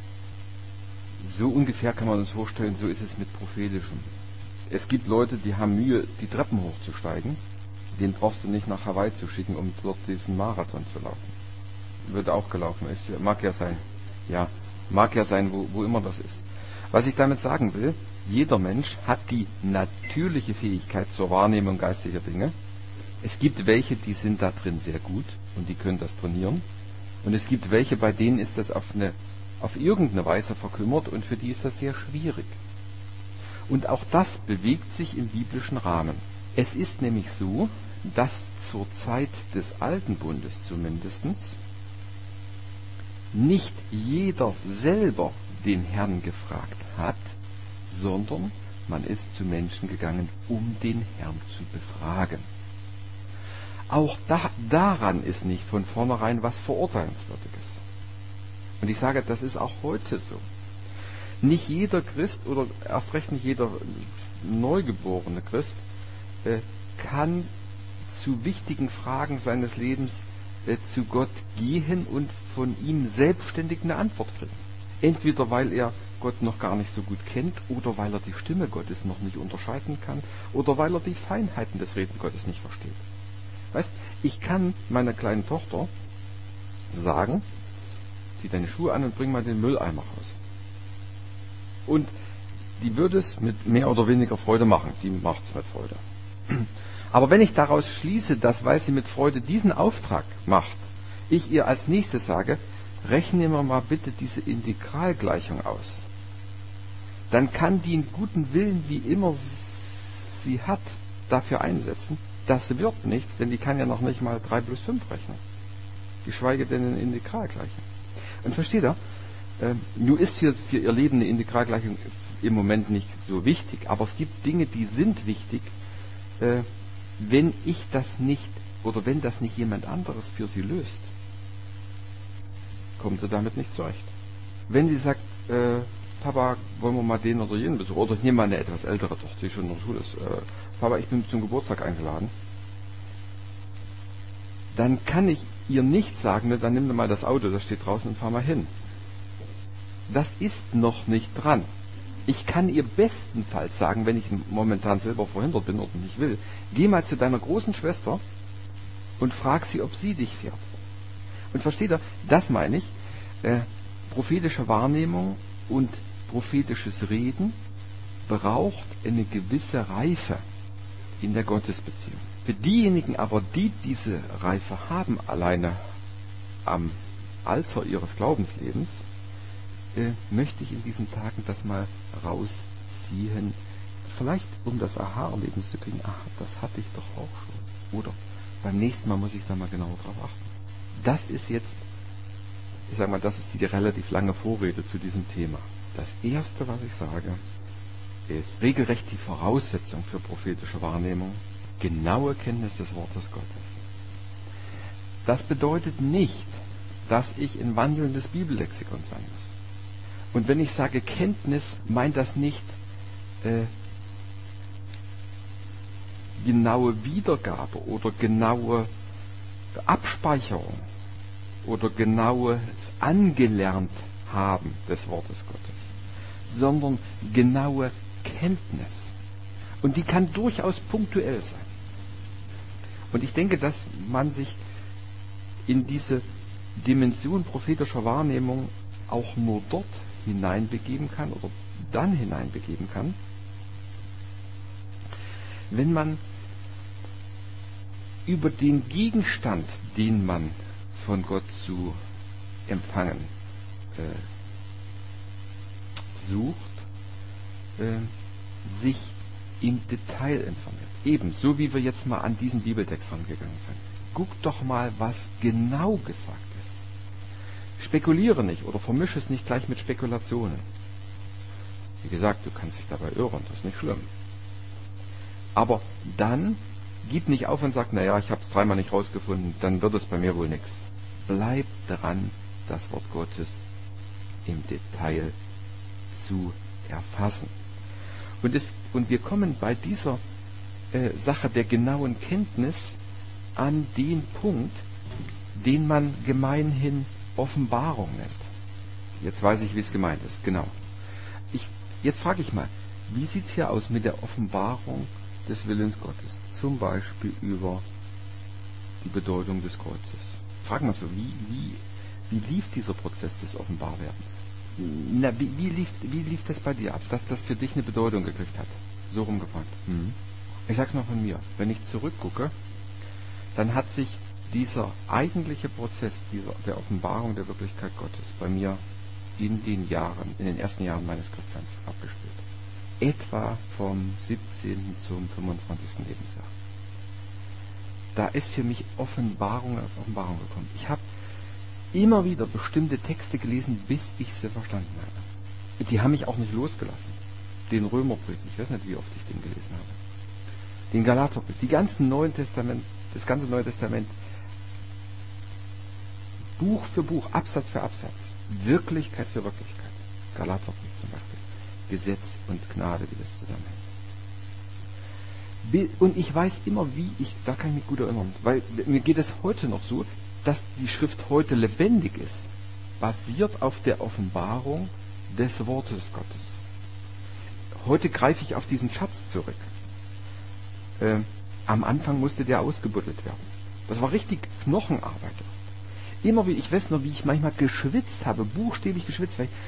So ungefähr kann man uns vorstellen, so ist es mit Prophetischem. Es gibt Leute, die haben Mühe, die Treppen hochzusteigen. Den brauchst du nicht nach Hawaii zu schicken, um dort diesen Marathon zu laufen. Wird auch gelaufen, ist, mag ja sein. Ja, mag ja sein, wo, wo immer das ist. Was ich damit sagen will, jeder Mensch hat die natürliche Fähigkeit zur Wahrnehmung geistiger Dinge. Es gibt welche, die sind da drin sehr gut und die können das trainieren. Und es gibt welche, bei denen ist das auf eine, auf irgendeine Weise verkümmert und für die ist das sehr schwierig. Und auch das bewegt sich im biblischen Rahmen. Es ist nämlich so, dass zur Zeit des Alten Bundes zumindestens nicht jeder selber den Herrn gefragt hat, sondern man ist zu Menschen gegangen, um den Herrn zu befragen. Auch da, daran ist nicht von vornherein was Verurteilenswürdiges. Und ich sage, das ist auch heute so. Nicht jeder Christ oder erst recht nicht jeder neugeborene Christ äh, kann zu wichtigen Fragen seines Lebens äh, zu Gott gehen und von ihm selbstständig eine Antwort kriegen. Entweder weil er Gott noch gar nicht so gut kennt oder weil er die Stimme Gottes noch nicht unterscheiden kann oder weil er die Feinheiten des Reden Gottes nicht versteht. Weißt, ich kann meiner kleinen Tochter sagen, zieh deine Schuhe an und bring mal den Mülleimer raus. Und die würde es mit mehr oder weniger Freude machen. Die macht es mit Freude. Aber wenn ich daraus schließe, dass, weil sie mit Freude diesen Auftrag macht, ich ihr als nächstes sage, rechne mir mal bitte diese Integralgleichung aus, dann kann die einen guten Willen, wie immer sie hat, dafür einsetzen. Das wird nichts, denn die kann ja noch nicht mal drei plus fünf rechnen. Geschweige denn eine Integralgleichung. Und versteht ihr, äh, nur ist für, für ihr Leben eine Integralgleichung im Moment nicht so wichtig, aber es gibt Dinge, die sind wichtig, äh, wenn ich das nicht, oder wenn das nicht jemand anderes für sie löst, kommt sie damit nicht zurecht. Wenn sie sagt, äh, Papa, wollen wir mal den oder jenen besuchen, oder ich nehme mal eine etwas ältere Tochter, die schon in der Schule ist, äh, Papa, ich bin zum Geburtstag eingeladen, dann kann ich ihr nicht sagen, ne, dann nimm dir mal das Auto, das steht draußen und fahr mal hin. Das ist noch nicht dran. Ich kann ihr bestenfalls sagen, wenn ich momentan selber verhindert bin oder nicht will, geh mal zu deiner großen Schwester und frag sie, ob sie dich fährt. Und versteht ihr, das meine ich, äh, prophetische Wahrnehmung und prophetisches Reden braucht eine gewisse Reife in der Gottesbeziehung. Für diejenigen aber, die diese Reife haben, alleine am Alter ihres Glaubenslebens, äh, möchte ich in diesen Tagen das mal rausziehen. Vielleicht um das Aha-Erlebnis zu kriegen, ach, das hatte ich doch auch schon. Oder beim nächsten Mal muss ich da mal genauer drauf achten. Das ist jetzt, ich sag mal, das ist die relativ lange Vorrede zu diesem Thema. Das Erste, was ich sage, ist regelrecht die Voraussetzung für prophetische Wahrnehmung, genaue Kenntnis des Wortes Gottes. Das bedeutet nicht, dass ich ein wandelndes Bibellexikon sein muss. Und wenn ich sage Kenntnis, meint das nicht äh, genaue Wiedergabe oder genaue Abspeicherung oder genaues Angelernt haben des Wortes Gottes, sondern genaue Kenntnis. Und die kann durchaus punktuell sein. Und ich denke, dass man sich in diese Dimension prophetischer Wahrnehmung auch nur dort hineinbegeben kann oder dann hineinbegeben kann, wenn man über den Gegenstand, den man von Gott zu empfangen äh, sucht, äh, sich im Detail informiert. Eben, so wie wir jetzt mal an diesen Bibeltext rangegangen sind. Guck doch mal, was genau gesagt ist. Spekuliere nicht oder vermische es nicht gleich mit Spekulationen. Wie gesagt, du kannst dich dabei irren, das ist nicht schlimm. Aber dann gib nicht auf und sag, naja, ich habe es dreimal nicht rausgefunden, dann wird es bei mir wohl nichts. Bleib dran, das Wort Gottes im Detail zu erfassen. Und, es, und wir kommen bei dieser äh, Sache der genauen Kenntnis an den Punkt, den man gemeinhin Offenbarung nennt. Jetzt weiß ich, wie es gemeint ist, genau. Ich, jetzt frage ich mal, wie sieht es hier aus mit der Offenbarung des Willens Gottes? Zum Beispiel über die Bedeutung des Kreuzes. Frag mal so, wie, wie, wie lief dieser Prozess des Offenbarwerdens? Na, wie, wie, lief, wie lief das bei dir ab, dass das für dich eine Bedeutung gekriegt hat? So rumgefragt. Mhm. Ich sag's mal von mir. Wenn ich zurückgucke, dann hat sich dieser eigentliche Prozess dieser, der Offenbarung der Wirklichkeit Gottes bei mir in den Jahren, in den ersten Jahren meines Christseins abgespielt. Etwa vom siebzehnten zum fünfundzwanzigsten Lebensjahr. Da ist für mich Offenbarung auf Offenbarung gekommen. Ich habe immer wieder bestimmte Texte gelesen, bis ich sie verstanden habe. Die haben mich auch nicht losgelassen. Den Römerbrief, ich weiß nicht, wie oft ich den gelesen habe. Den Galaterbrief, die ganzen Neuen Testament, das ganze Neue Testament, Buch für Buch, Absatz für Absatz, Wirklichkeit für Wirklichkeit. Galaterbrief zum Beispiel. Gesetz und Gnade, wie das zusammenhängt. Und ich weiß immer, wie ich, da kann ich mich gut erinnern, weil mir geht es heute noch so, dass die Schrift heute lebendig ist, basiert auf der Offenbarung des Wortes Gottes. Heute greife ich auf diesen Schatz zurück. Ähm, am Anfang musste der ausgebuddelt werden. Das war richtig Knochenarbeit. Immer wie, ich weiß noch, wie ich manchmal geschwitzt habe, buchstäblich geschwitzt, weil ich,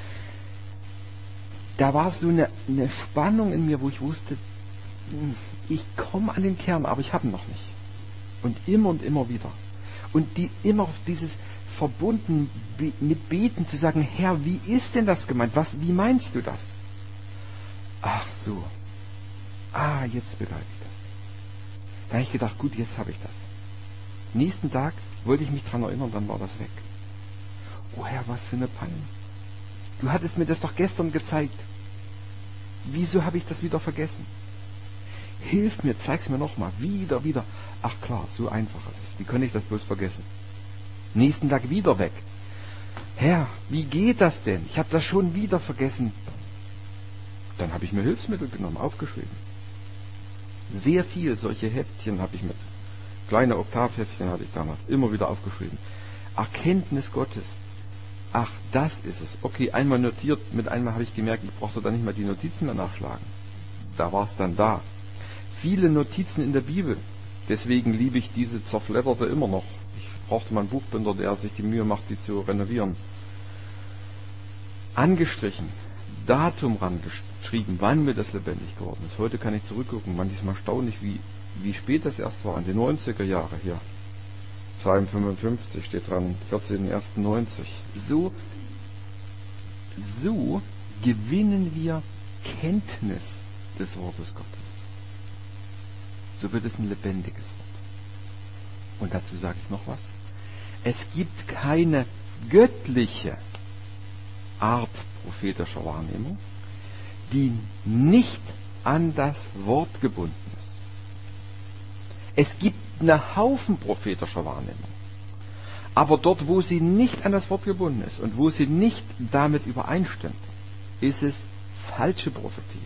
da war so eine, eine Spannung in mir, wo ich wusste, ich komme an den Kern, aber ich habe ihn noch nicht. Und immer und immer wieder. Und die immer auf dieses verbunden mit Beten zu sagen, Herr, wie ist denn das gemeint? Was, wie meinst du das? Ach so. Ah, jetzt begreife ich das. Da habe ich gedacht, gut, jetzt habe ich das. Nächsten Tag wollte ich mich dran erinnern, dann war das weg. Oh Herr, was für eine Panne. Du hattest mir das doch gestern gezeigt. Wieso habe ich das wieder vergessen? Hilf mir, zeig's mir nochmal. Wieder, wieder. Ach klar, so einfach ist es. Wie könnte ich das bloß vergessen? Nächsten Tag wieder weg. Herr, wie geht das denn? Ich habe das schon wieder vergessen. Dann habe ich mir Hilfsmittel genommen, aufgeschrieben. Sehr viel solche Heftchen habe ich mit. Kleine Oktavheftchen hatte ich damals immer wieder aufgeschrieben. Erkenntnis Gottes. Ach, das ist es. Okay, einmal notiert, mit einmal habe ich gemerkt, ich brauchte dann nicht mehr die Notizen mehr nachschlagen. Da war es dann da. Viele Notizen in der Bibel. Deswegen liebe ich diese zerfledderte immer noch. Ich brauchte mal einen Buchbinder, der sich die Mühe macht, die zu renovieren. Angestrichen, Datum rangeschrieben, wann mir das lebendig geworden ist. Heute kann ich zurückgucken. Manchmal erstaunlich, wie, wie spät das erst war, in den neunziger Jahre hier. Psalm fünfundfünfzig steht dran, vierzehnter erster neunzig. So, so gewinnen wir Kenntnis des Wortes Gottes. So wird es ein lebendiges Wort. Und dazu sage ich noch was. Es gibt keine göttliche Art prophetischer Wahrnehmung, die nicht an das Wort gebunden ist. Es gibt einen Haufen prophetischer Wahrnehmung. Aber dort, wo sie nicht an das Wort gebunden ist und wo sie nicht damit übereinstimmt, ist es falsche Prophetie.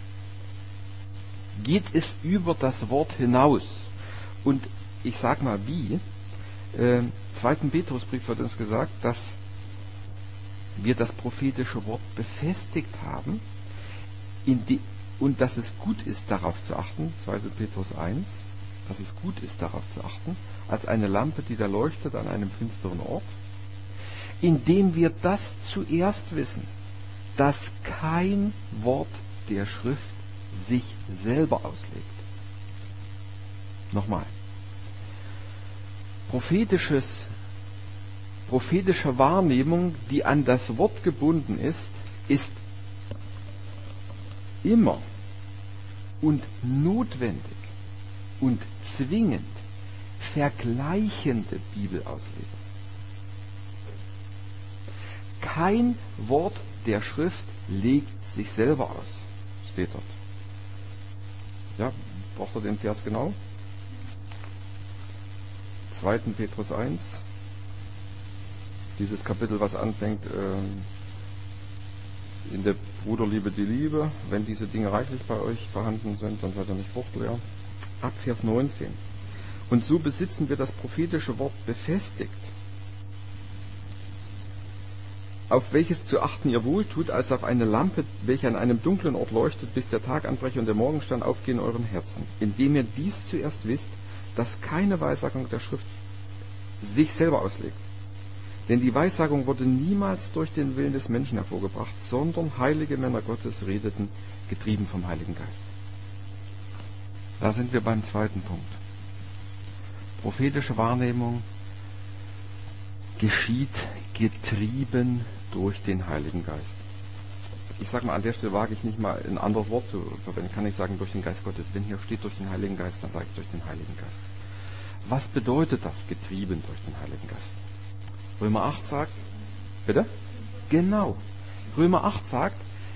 Geht es über das Wort hinaus. Und ich sag mal wie, äh, im zweiten Petrusbrief wird uns gesagt, dass wir das prophetische Wort befestigt haben in die, und dass es gut ist, darauf zu achten, zweiter Petrus eins, dass es gut ist, darauf zu achten, als eine Lampe, die da leuchtet an einem finsteren Ort, indem wir das zuerst wissen, dass kein Wort der Schrift sich selber auslegt. Nochmal. Prophetisches prophetische Wahrnehmung, die an das Wort gebunden ist, ist immer und notwendig und zwingend vergleichende Bibelauslegung. Kein Wort der Schrift legt sich selber aus, steht dort. Ja, braucht ihr den Vers genau? zweiten Petrus eins, dieses Kapitel, was anfängt, äh, in der Bruderliebe die Liebe, wenn diese Dinge reichlich bei euch vorhanden sind, dann seid ihr nicht fruchtleer. Ab Vers neunzehn. Und so besitzen wir das prophetische Wort befestigt, auf welches zu achten ihr wohltut, als auf eine Lampe, welche an einem dunklen Ort leuchtet, bis der Tag anbreche und der Morgenstern aufgehe in euren Herzen, indem ihr dies zuerst wisst, dass keine Weissagung der Schrift sich selber auslegt. Denn die Weissagung wurde niemals durch den Willen des Menschen hervorgebracht, sondern heilige Männer Gottes redeten, getrieben vom Heiligen Geist. Da sind wir beim zweiten Punkt. Prophetische Wahrnehmung geschieht getrieben durch den Heiligen Geist. Ich sage mal, an der Stelle wage ich nicht mal ein anderes Wort zu verwenden. Ich kann nicht sagen durch den Geist Gottes. Wenn hier steht durch den Heiligen Geist, dann sage ich durch den Heiligen Geist. Was bedeutet das, getrieben durch den Heiligen Geist? Römer acht sagt, bitte? Genau. Römer acht sagt,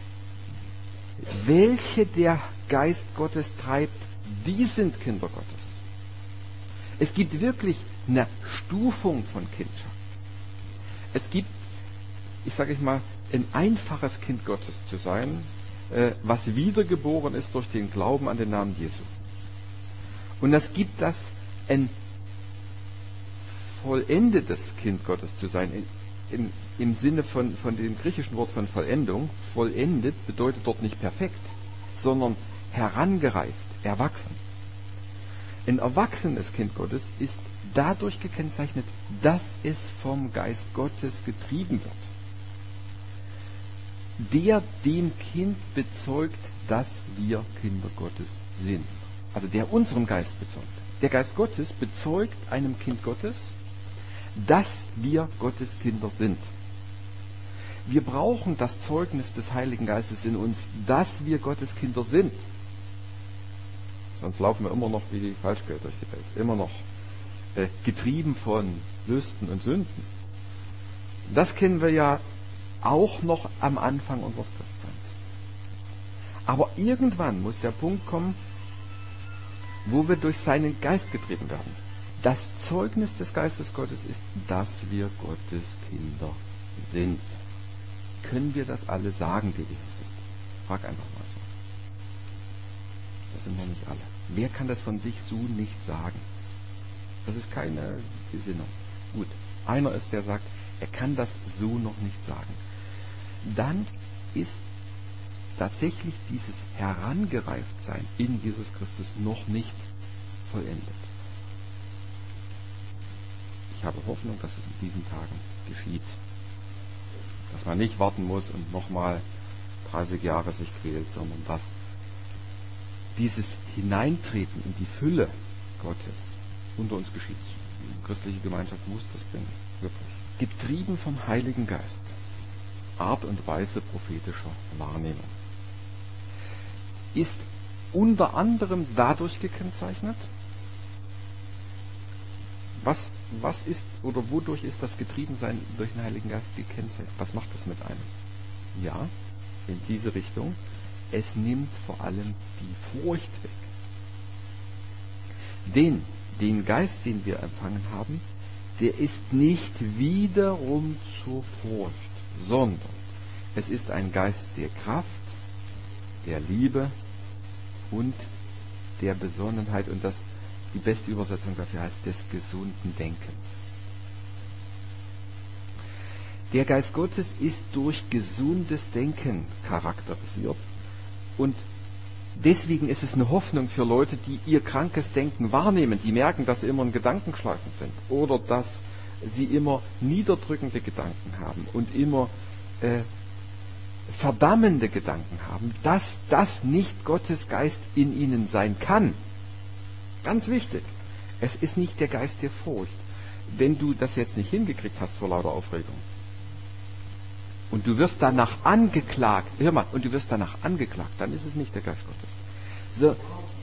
welche der Geist Gottes treibt, die sind Kinder Gottes. Es gibt wirklich eine Stufung von Kindschaft. Es gibt, ich sage ich mal, ein einfaches Kind Gottes zu sein, äh, was wiedergeboren ist durch den Glauben an den Namen Jesu. Und es gibt das, ein vollendetes Kind Gottes zu sein, in, in, im Sinne von, von dem griechischen Wort von Vollendung. Vollendet bedeutet dort nicht perfekt, sondern herangereift, erwachsen. Ein erwachsenes Kind Gottes ist dadurch gekennzeichnet, dass es vom Geist Gottes getrieben wird. Der dem Kind bezeugt, dass wir Kinder Gottes sind. Also der unserem Geist bezeugt. Der Geist Gottes bezeugt einem Kind Gottes, dass wir Gottes Kinder sind. Wir brauchen das Zeugnis des Heiligen Geistes in uns, dass wir Gottes Kinder sind. Sonst laufen wir immer noch wie die Falschgeld durch die Welt. Immer noch äh, getrieben von Lüsten und Sünden. Das kennen wir ja auch noch am Anfang unseres Christseins. Aber irgendwann muss der Punkt kommen, wo wir durch seinen Geist getrieben werden. Das Zeugnis des Geistes Gottes ist, dass wir Gottes Kinder sind. Können wir das alle sagen, die wir hier sind? Frag einfach mal so. Das sind noch nicht alle. Wer kann das von sich so nicht sagen? Das ist keine Gesinnung. Gut, einer ist, der sagt, er kann das so noch nicht sagen. Dann ist tatsächlich dieses Herangereiftsein in Jesus Christus noch nicht vollendet. Ich habe Hoffnung, dass es in diesen Tagen geschieht. Dass man nicht warten muss und nochmal dreißig Jahre sich quält, sondern dass dieses Hineintreten in die Fülle Gottes unter uns geschieht. Die christliche Gemeinschaft muss das bringen, wirklich. Getrieben vom Heiligen Geist. Art und Weise prophetischer Wahrnehmung. Ist unter anderem dadurch gekennzeichnet, was, was ist oder wodurch ist das Getriebensein durch den Heiligen Geist gekennzeichnet? Was macht das mit einem? Ja, in diese Richtung. Es nimmt vor allem die Furcht weg. Denn den Geist, den wir empfangen haben, der ist nicht wiederum zur Furcht, sondern es ist ein Geist der Kraft, der Liebe und der Besonnenheit, und das, die beste Übersetzung dafür heißt, des gesunden Denkens. Der Geist Gottes ist durch gesundes Denken charakterisiert, und deswegen ist es eine Hoffnung für Leute, die ihr krankes Denken wahrnehmen, die merken, dass sie immer in Gedankenschleifen sind oder dass sie immer niederdrückende Gedanken haben und immer äh, verdammende Gedanken haben, dass das nicht Gottes Geist in ihnen sein kann. Ganz wichtig, es ist nicht der Geist der Furcht, wenn du das jetzt nicht hingekriegt hast vor lauter Aufregung und du wirst danach angeklagt, hör mal, und du wirst danach angeklagt, dann ist es nicht der Geist Gottes. So,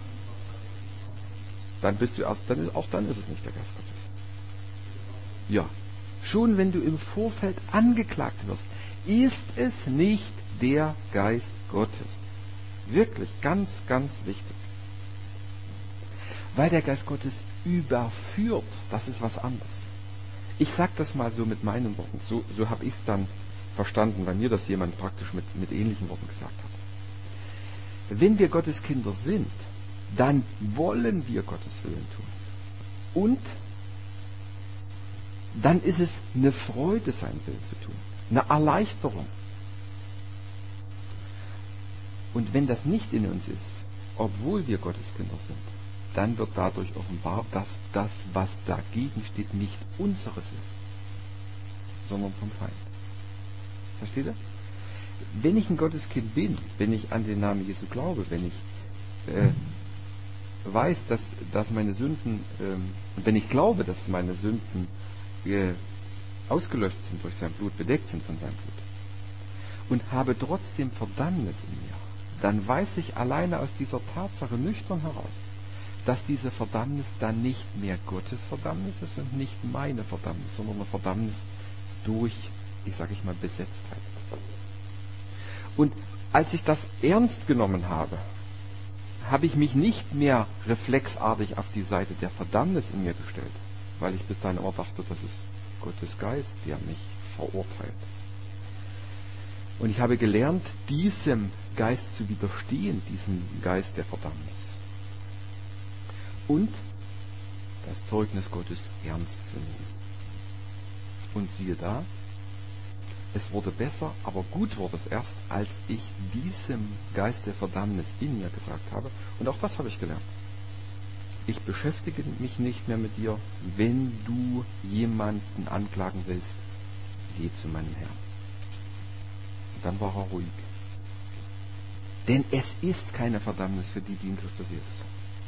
dann bist du erst, dann ist, auch dann ist es nicht der Geist Gottes. Ja, schon wenn du im Vorfeld angeklagt wirst, ist es nicht der Geist Gottes. Wirklich ganz, ganz wichtig. Weil der Geist Gottes überführt, das ist was anderes. Ich sage das mal so mit meinen Worten, so, so habe ich es dann verstanden, weil mir das jemand praktisch mit, mit ähnlichen Worten gesagt hat. Wenn wir Gottes Kinder sind, dann wollen wir Gottes Willen tun. Und dann ist es eine Freude, seinen Willen zu tun. Eine Erleichterung. Und wenn das nicht in uns ist, obwohl wir Gottes Kinder sind, dann wird dadurch offenbar, dass das, was dagegen steht, nicht unseres ist, sondern vom Feind. Versteht ihr? Wenn ich ein Gotteskind bin, wenn ich an den Namen Jesu glaube, wenn ich äh, weiß, dass, dass meine Sünden, ähm, und wenn ich glaube, dass meine Sünden äh, ausgelöscht sind durch sein Blut, bedeckt sind von seinem Blut, und habe trotzdem Verdammnis in mir, dann weiß ich alleine aus dieser Tatsache nüchtern heraus, dass diese Verdammnis dann nicht mehr Gottes Verdammnis ist und nicht meine Verdammnis, sondern eine Verdammnis durch, ich sage ich mal, Besetztheit. Und als ich das ernst genommen habe, habe ich mich nicht mehr reflexartig auf die Seite der Verdammnis in mir gestellt, weil ich bis dahin immer dachte, das ist Gottes Geist, der mich verurteilt. Und ich habe gelernt, diesem Geist zu widerstehen, diesem Geist der Verdammnis. Und das Zeugnis Gottes ernst zu nehmen. Und siehe da, es wurde besser, aber gut wurde es erst, als ich diesem Geist der Verdammnis in mir gesagt habe. Und auch das habe ich gelernt. Ich beschäftige mich nicht mehr mit dir, wenn du jemanden anklagen willst, geh zu meinem Herrn. Und dann war er ruhig. Denn es ist keine Verdammnis für die, die in Christus Jesus sind.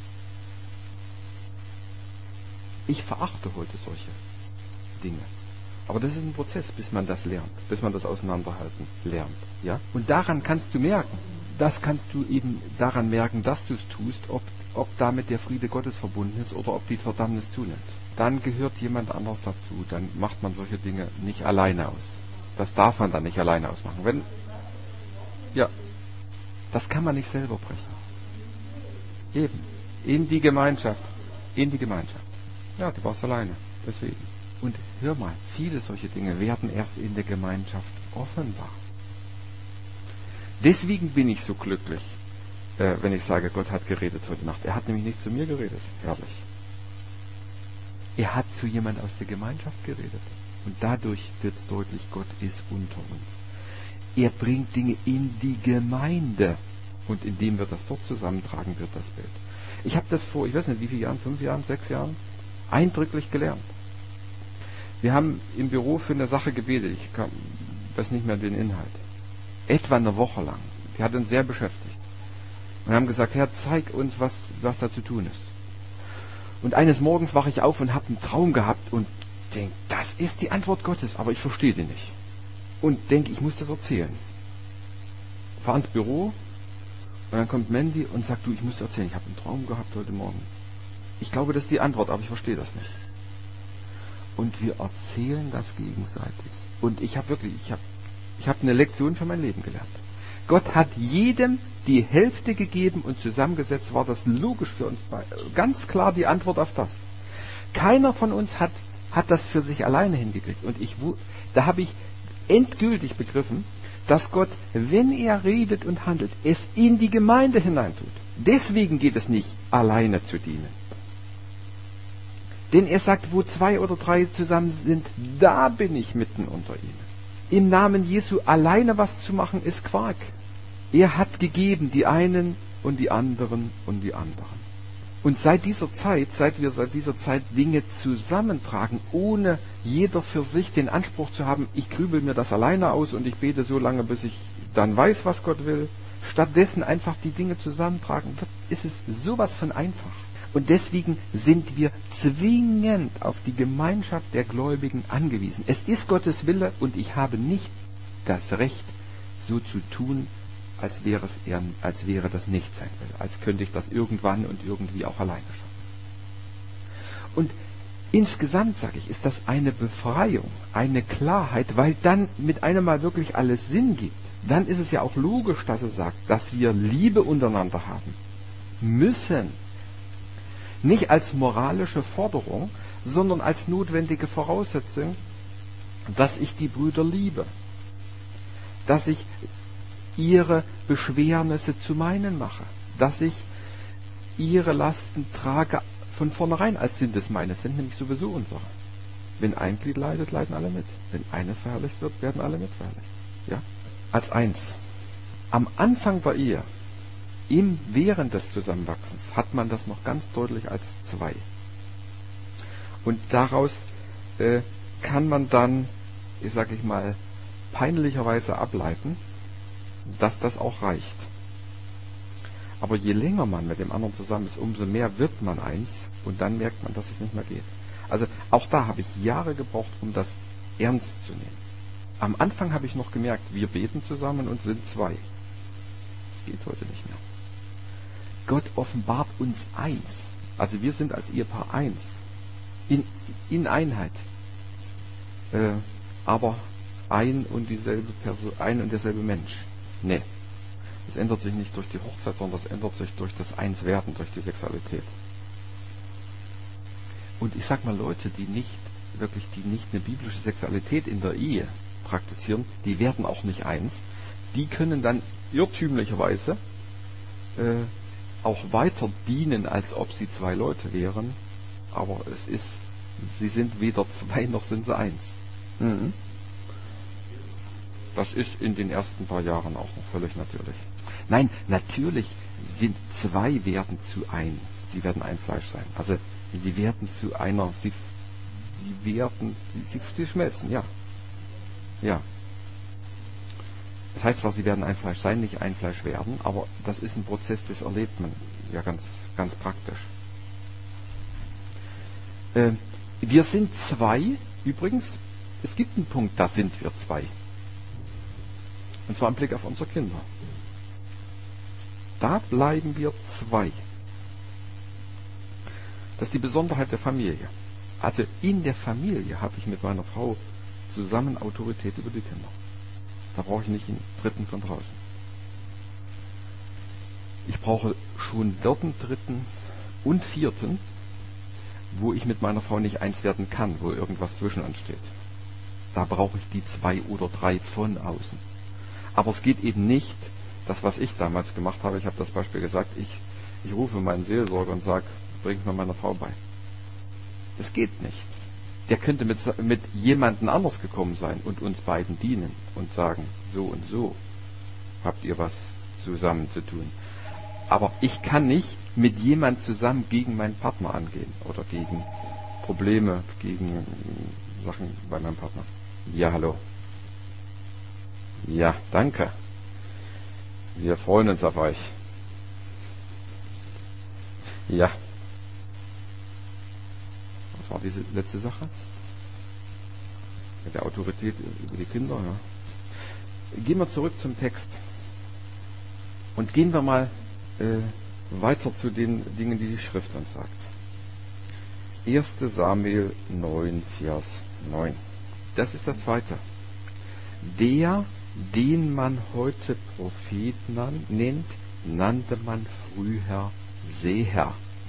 Ich verachte heute solche Dinge. Aber das ist ein Prozess, bis man das lernt, bis man das auseinanderhalten lernt. Ja? Und daran kannst du merken, das kannst du eben daran merken, dass du es tust, ob, ob damit der Friede Gottes verbunden ist oder ob die Verdammnis zunimmt. Dann gehört jemand anders dazu, dann macht man solche Dinge nicht alleine aus. Das darf man dann nicht alleine ausmachen. Wenn, ja, das kann man nicht selber brechen. Eben, in die Gemeinschaft, in die Gemeinschaft. Ja, du warst alleine, deswegen. Und hör mal, viele solche Dinge werden erst in der Gemeinschaft offenbar. Deswegen bin ich so glücklich, äh, wenn ich sage, Gott hat geredet heute Nacht. Er hat nämlich nicht zu mir geredet, ehrlich. Er hat zu jemand aus der Gemeinschaft geredet. Und dadurch wird es deutlich, Gott ist unter uns. Er bringt Dinge in die Gemeinde. Und indem wir das dort zusammentragen, wird das Bild. Ich habe das vor, ich weiß nicht, wie viele Jahren, fünf Jahren, sechs Jahren, eindrücklich gelernt. Wir haben im Büro für eine Sache gebetet. Ich kann, weiß nicht mehr den Inhalt. Etwa eine Woche lang. Die hat uns sehr beschäftigt. Und haben gesagt, Herr, zeig uns, was, was da zu tun ist. Und eines Morgens wache ich auf und habe einen Traum gehabt und denke, das ist die Antwort Gottes, aber ich verstehe die nicht. Und denke, ich muss das erzählen. Fahr ins Büro und dann kommt Mandy und sagt, du, ich muss erzählen, ich habe einen Traum gehabt heute Morgen. Ich glaube, das ist die Antwort, aber ich verstehe das nicht. Und wir erzählen das gegenseitig. Und ich habe wirklich, ich habe ich hab eine Lektion für mein Leben gelernt. Gott hat jedem die Hälfte gegeben und zusammengesetzt war das logisch für uns. Ganz klar die Antwort auf das. Keiner von uns hat, hat das für sich alleine hingekriegt. Und ich, da habe ich endgültig begriffen, dass Gott, wenn er redet und handelt, es in die Gemeinde hineintut. Deswegen geht es nicht, alleine zu dienen. Denn er sagt, wo zwei oder drei zusammen sind, da bin ich mitten unter ihnen. Im Namen Jesu alleine was zu machen, ist Quark. Er hat gegeben, die einen und die anderen und die anderen. Und seit dieser Zeit, seit wir seit dieser Zeit Dinge zusammentragen, ohne jeder für sich den Anspruch zu haben, ich grübel mir das alleine aus und ich bete so lange, bis ich dann weiß, was Gott will, stattdessen einfach die Dinge zusammentragen, ist es sowas von einfach. Und deswegen sind wir zwingend auf die Gemeinschaft der Gläubigen angewiesen. Es ist Gottes Wille und ich habe nicht das Recht, so zu tun, als wäre, es eher, als wäre das nicht sein Wille. Als könnte ich das irgendwann und irgendwie auch alleine schaffen. Und insgesamt, sage ich, ist das eine Befreiung, eine Klarheit, weil dann mit einem Mal wirklich alles Sinn gibt. Dann ist es ja auch logisch, dass es sagt, dass wir Liebe untereinander haben müssen. Nicht als moralische Forderung, sondern als notwendige Voraussetzung, dass ich die Brüder liebe. Dass ich ihre Beschwernisse zu meinen mache. Dass ich ihre Lasten trage von vornherein, als sind es meine, sind nämlich sowieso unsere. Wenn ein Glied leidet, leiden alle mit. Wenn eines verherrlicht wird, werden alle mit verherrlicht. Ja? Als eins. Am Anfang der Ehe, im während des Zusammenwachsens, hat man das noch ganz deutlich als zwei. Und daraus äh, kann man dann, ich sag ich mal, peinlicherweise ableiten, dass das auch reicht. Aber je länger man mit dem anderen zusammen ist, umso mehr wird man eins und dann merkt man, dass es nicht mehr geht. Also auch da habe ich Jahre gebraucht, um das ernst zu nehmen. Am Anfang habe ich noch gemerkt, wir beten zusammen und sind zwei. Das geht heute nicht mehr. Gott offenbart uns eins. Also wir sind als Ehepaar eins. In, in Einheit. Äh, aber ein und dieselbe Person, ein und derselbe Mensch. Nee. Es ändert sich nicht durch die Hochzeit, sondern es ändert sich durch das Einswerden, durch die Sexualität. Und ich sag mal, Leute, die nicht wirklich, die nicht eine biblische Sexualität in der Ehe praktizieren, die werden auch nicht eins. Die können dann irrtümlicherweise äh, auch weiter dienen, als ob sie zwei Leute wären. Aber es ist, sie sind weder zwei noch sind sie eins. Mhm. Das ist in den ersten paar Jahren auch noch völlig natürlich. Nein, natürlich sind zwei werden zu ein. Sie werden ein Fleisch sein. Also sie werden zu einer, sie, sie werden, sie, sie, sie schmelzen, ja. Ja. Das heißt zwar, sie werden ein Fleisch sein, nicht ein Fleisch werden, aber das ist ein Prozess, das erlebt man ja ganz, ganz praktisch. Äh, wir sind zwei, übrigens, es gibt einen Punkt, da sind wir zwei. Und zwar im Blick auf unsere Kinder. Da bleiben wir zwei. Das ist die Besonderheit der Familie. Also in der Familie habe ich mit meiner Frau zusammen Autorität über die Kinder. Da brauche ich nicht einen Dritten von draußen. Ich brauche schon dort einen Dritten und Vierten, wo ich mit meiner Frau nicht eins werden kann, wo irgendwas zwischen uns steht. Da brauche ich die zwei oder drei von außen. Aber es geht eben nicht, das, was ich damals gemacht habe, ich habe das Beispiel gesagt, ich, ich rufe meinen Seelsorger und sage, bring es mir meiner Frau bei. Das geht nicht. Der könnte mit, mit jemandem anders gekommen sein und uns beiden dienen und sagen, so und so habt ihr was zusammen zu tun. Aber ich kann nicht mit jemand zusammen gegen meinen Partner angehen oder gegen Probleme, gegen Sachen bei meinem Partner. Ja, hallo. Ja, danke. Wir freuen uns auf euch. Ja. Was war diese letzte Sache? Mit der Autorität über die Kinder, ja. Gehen wir zurück zum Text. Und gehen wir mal äh, weiter zu den Dingen, die die Schrift uns sagt. erster Samuel neun, Vers neun. Das ist das zweite. Der, den man heute Prophet nennt, nannte man früher Seher.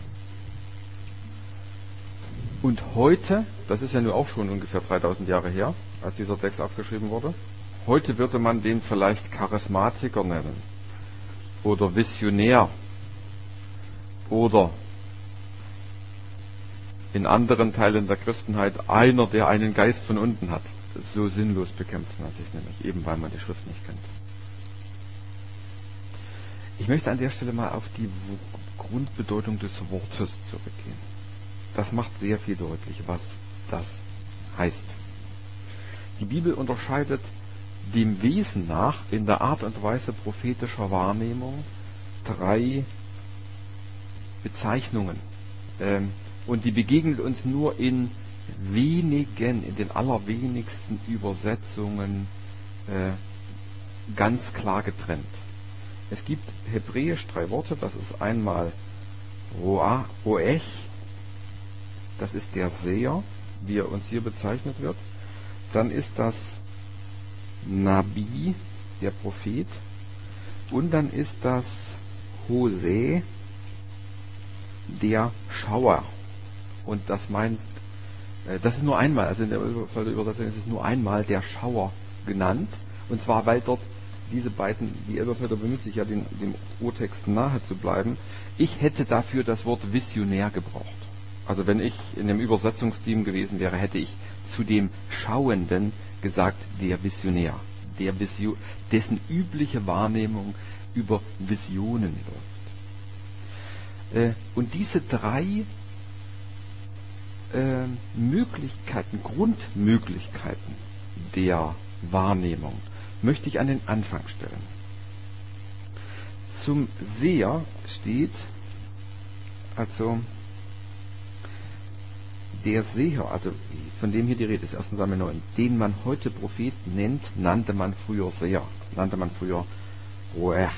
Und heute, das ist ja nur auch schon ungefähr dreitausend Jahre her, als dieser Text aufgeschrieben wurde, heute würde man den vielleicht Charismatiker nennen oder Visionär oder in anderen Teilen der Christenheit einer, der einen Geist von unten hat. So sinnlos bekämpft man sich nämlich, eben weil man die Schrift nicht kennt. Ich möchte an der Stelle mal auf die Grundbedeutung des Wortes zurückgehen. Das macht sehr viel deutlich, was das heißt. Die Bibel unterscheidet dem Wesen nach in der Art und Weise prophetischer Wahrnehmung drei Bezeichnungen. Ähm, und die begegnet uns nur in wenigen, in den allerwenigsten Übersetzungen äh, ganz klar getrennt. Es gibt hebräisch drei Worte, das ist einmal Roa, Roech, das ist der Seher, wie er uns hier bezeichnet wird. Dann ist das Nabi, der Prophet. Und dann ist das Hoseh, der Schauer. Und das meint, äh, das ist nur einmal, also in der Übersetzung ist es nur einmal der Schauer genannt. Und zwar, weil dort diese beiden, die Elberfelder bemüht sich ja, den, dem Urtext nahe zu bleiben. Ich hätte dafür das Wort Visionär gebraucht. Also wenn ich in dem Übersetzungsteam gewesen wäre, hätte ich zu dem Schauenden gesagt, der Visionär, der Vision, dessen übliche Wahrnehmung über Visionen läuft. Äh, und diese drei äh, Möglichkeiten, Grundmöglichkeiten der Wahrnehmung möchte ich an den Anfang stellen. Zum Seher steht also der Seher, also von dem hier die Rede ist, erster Samuel neun, den man heute Prophet nennt, nannte man früher Seher, nannte man früher Roech.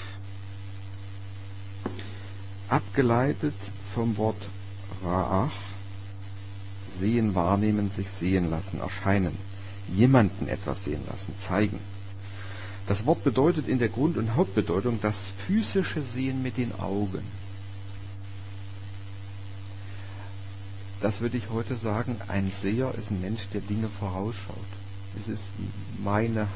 Abgeleitet vom Wort Ra'ach, sehen, wahrnehmen, sich sehen lassen, erscheinen, jemanden etwas sehen lassen, zeigen. Das Wort bedeutet in der Grund- und Hauptbedeutung das physische Sehen mit den Augen. Das würde ich heute sagen, ein Seher ist ein Mensch, der Dinge vorausschaut. Es ist meine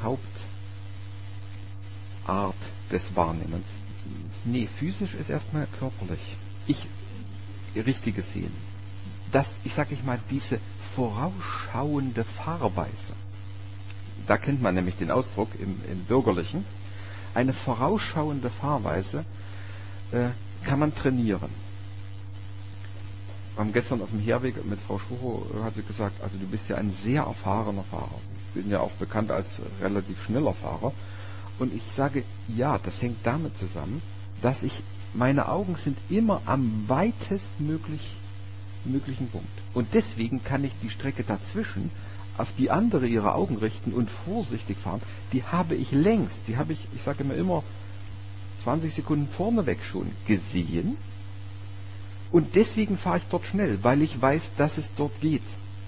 Hauptart des Wahrnehmens. Nee, physisch ist erstmal körperlich. Ich, richtiges Sehen. Das, ich sage ich mal, diese vorausschauende Fahrweise. Da kennt man nämlich den Ausdruck im, im Bürgerlichen. Eine vorausschauende Fahrweise äh, kann man trainieren. Wir haben gestern auf dem Herweg mit Frau Schucho hat sie gesagt, also du bist ja ein sehr erfahrener Fahrer. Ich bin ja auch bekannt als relativ schneller Fahrer. Und ich sage, ja, das hängt damit zusammen, dass ich, meine Augen sind immer am weitestmöglich möglichen Punkt. Und deswegen kann ich die Strecke dazwischen, auf die andere ihre Augen richten und vorsichtig fahren, die habe ich längst, die habe ich, ich sage mir immer, zwanzig Sekunden vorneweg schon gesehen. Und deswegen fahre ich dort schnell, weil ich weiß, dass es dort geht.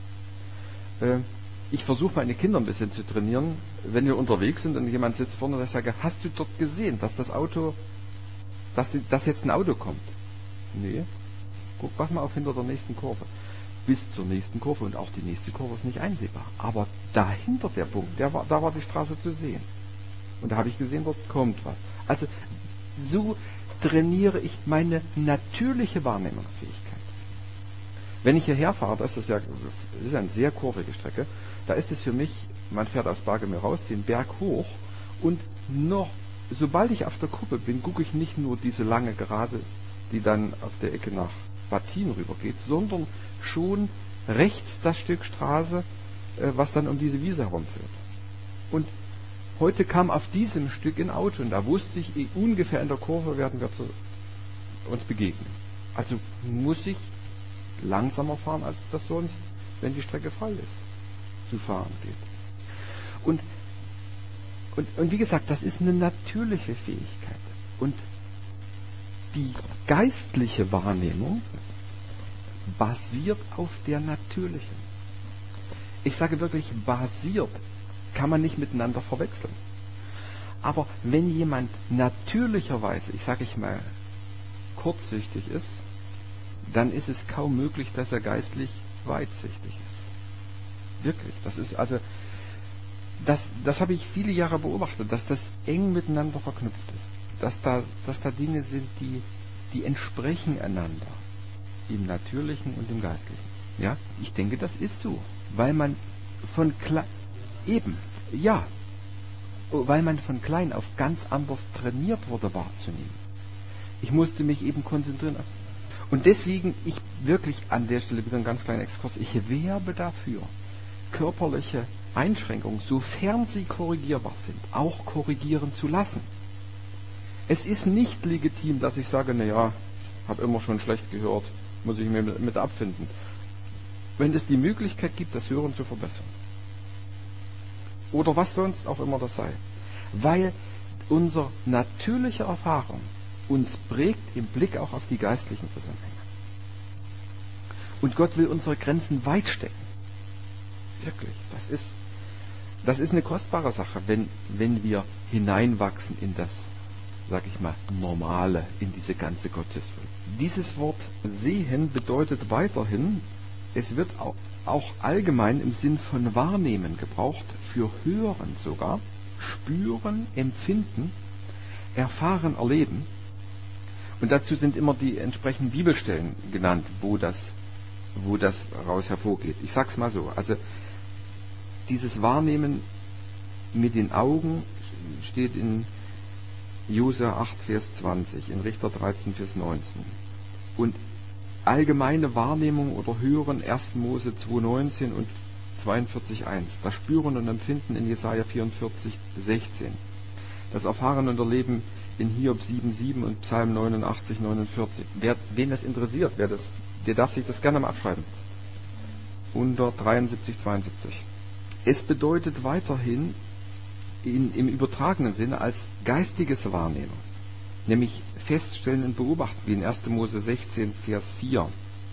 Äh, ich versuche meine Kinder ein bisschen zu trainieren, wenn wir unterwegs sind und jemand sitzt vorne und ich sage, hast du dort gesehen, dass das Auto, dass, die, dass jetzt ein Auto kommt? Nee. Guck, pass mal auf hinter der nächsten Kurve. Bis zur nächsten Kurve und auch die nächste Kurve ist nicht einsehbar. Aber dahinter der Punkt, der war, da war die Straße zu sehen. Und da habe ich gesehen, dort kommt was. Also so trainiere ich meine natürliche Wahrnehmungsfähigkeit. Wenn ich hierher fahre, das ist ja, das ist eine sehr kurvige Strecke, da ist es für mich, man fährt aus Bargemühl raus, den Berg hoch und noch, sobald ich auf der Kuppe bin, gucke ich nicht nur diese lange Gerade, die dann auf der Ecke nach Battin rübergeht, sondern schon rechts das Stück Straße, äh, was dann um diese Wiese herumführt. Und heute kam auf diesem Stück ein Auto und da wusste ich, eh, ungefähr in der Kurve werden wir zu uns begegnen. Also muss ich langsamer fahren, als das sonst, wenn die Strecke frei ist, zu fahren geht. Und, und, und wie gesagt, das ist eine natürliche Fähigkeit. Und die geistliche Wahrnehmung basiert auf der natürlichen. Ich sage wirklich basiert, kann man nicht miteinander verwechseln. Aber wenn jemand natürlicherweise, ich sage ich mal, kurzsichtig ist, dann ist es kaum möglich, dass er geistlich weitsichtig ist. Wirklich, das ist also, das, das habe ich viele Jahre beobachtet, dass das eng miteinander verknüpft ist. Dass da, dass da Dinge sind, die, die entsprechen einander. Im Natürlichen und im Geistlichen. Ja, ich denke, das ist so. Weil man von klein, eben, ja, weil man von klein auf ganz anders trainiert wurde, wahrzunehmen. Ich musste mich eben konzentrieren. Und deswegen, ich wirklich an der Stelle wieder einen ganz kleinen Exkurs, ich werbe dafür, körperliche Einschränkungen, sofern sie korrigierbar sind, auch korrigieren zu lassen. Es ist nicht legitim, dass ich sage, naja, habe immer schon schlecht gehört, muss ich mir mit, mit abfinden. Wenn es die Möglichkeit gibt, das Hören zu verbessern. Oder was sonst auch immer das sei. Weil unsere natürliche Erfahrung uns prägt im Blick auch auf die geistlichen Zusammenhänge. Und Gott will unsere Grenzen weit stecken. Wirklich, das ist, das ist eine kostbare Sache, wenn, wenn wir hineinwachsen in das, sag ich mal, Normale, in diese ganze Gotteswelt. Dieses Wort sehen bedeutet weiterhin, es wird auch, auch allgemein im Sinn von wahrnehmen gebraucht, für hören sogar, spüren, empfinden, erfahren, erleben. Und dazu sind immer die entsprechenden Bibelstellen genannt, wo das, wo das raus hervorgeht. Ich sag's mal so, also dieses Wahrnehmen mit den Augen steht in Josua acht, Vers zwanzig, in Richter dreizehn, Vers neunzehn. Und allgemeine Wahrnehmung oder Hören erster Mose zwei, neunzehn und zweiundvierzig, eins. Das Spüren und Empfinden in Jesaja vierundvierzig, sechzehn. Das Erfahren und Erleben in Hiob sieben, sieben und Psalm neunundachtzig, neunundvierzig. Wer, wen das interessiert, wer das, der darf sich das gerne mal abschreiben. hundertdreiundsiebzig, zweiundsiebzig. Es bedeutet weiterhin in, im übertragenen Sinne als geistiges Wahrnehmen, nämlich feststellen und beobachten, wie in erster Mose sechzehn, Vers vier.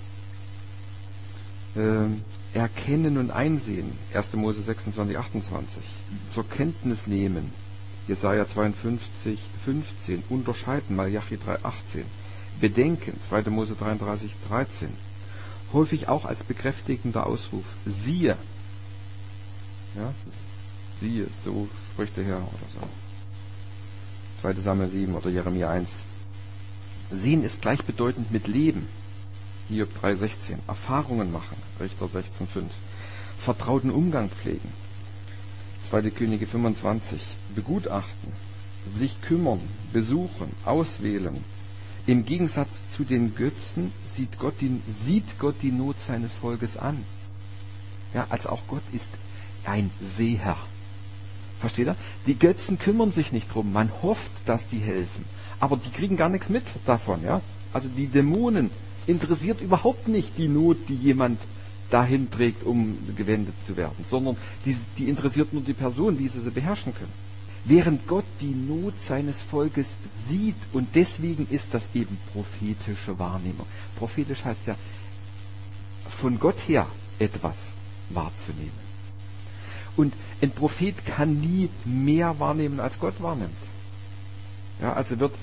Ähm, erkennen und einsehen, erster Mose sechsundzwanzig, achtundzwanzig. Zur Kenntnis nehmen, Jesaja zweiundfünfzig, fünfzehn. Unterscheiden, Malachi drei, achtzehn. Bedenken, zweiter Mose dreiunddreißig, dreizehn. Häufig auch als bekräftigender Ausruf, siehe. Ja, siehe, so spricht der Herr oder so. zweiter Samuel sieben oder Jeremia eins. Sehen ist gleichbedeutend mit Leben. Hiob drei, sechzehn. Erfahrungen machen. Richter sechzehn, fünf. Vertrauten Umgang pflegen. zweiter Könige fünfundzwanzig. Begutachten. Sich kümmern. Besuchen. Auswählen. Im Gegensatz zu den Götzen sieht Gott die, sieht Gott die Not seines Volkes an. Ja, also auch Gott ist ein Seher. Versteht ihr? Die Götzen kümmern sich nicht drum. Man hofft, dass die helfen. Aber die kriegen gar nichts mit davon. Ja? Also die Dämonen interessiert überhaupt nicht die Not, die jemand dahin trägt, um gewendet zu werden. Sondern die, die interessiert nur die Person, wie sie sie beherrschen können. Während Gott die Not seines Volkes sieht. Und deswegen ist das eben prophetische Wahrnehmung. Prophetisch heißt ja, von Gott her etwas wahrzunehmen. Und ein Prophet kann nie mehr wahrnehmen, als Gott wahrnimmt. Ja, also wird,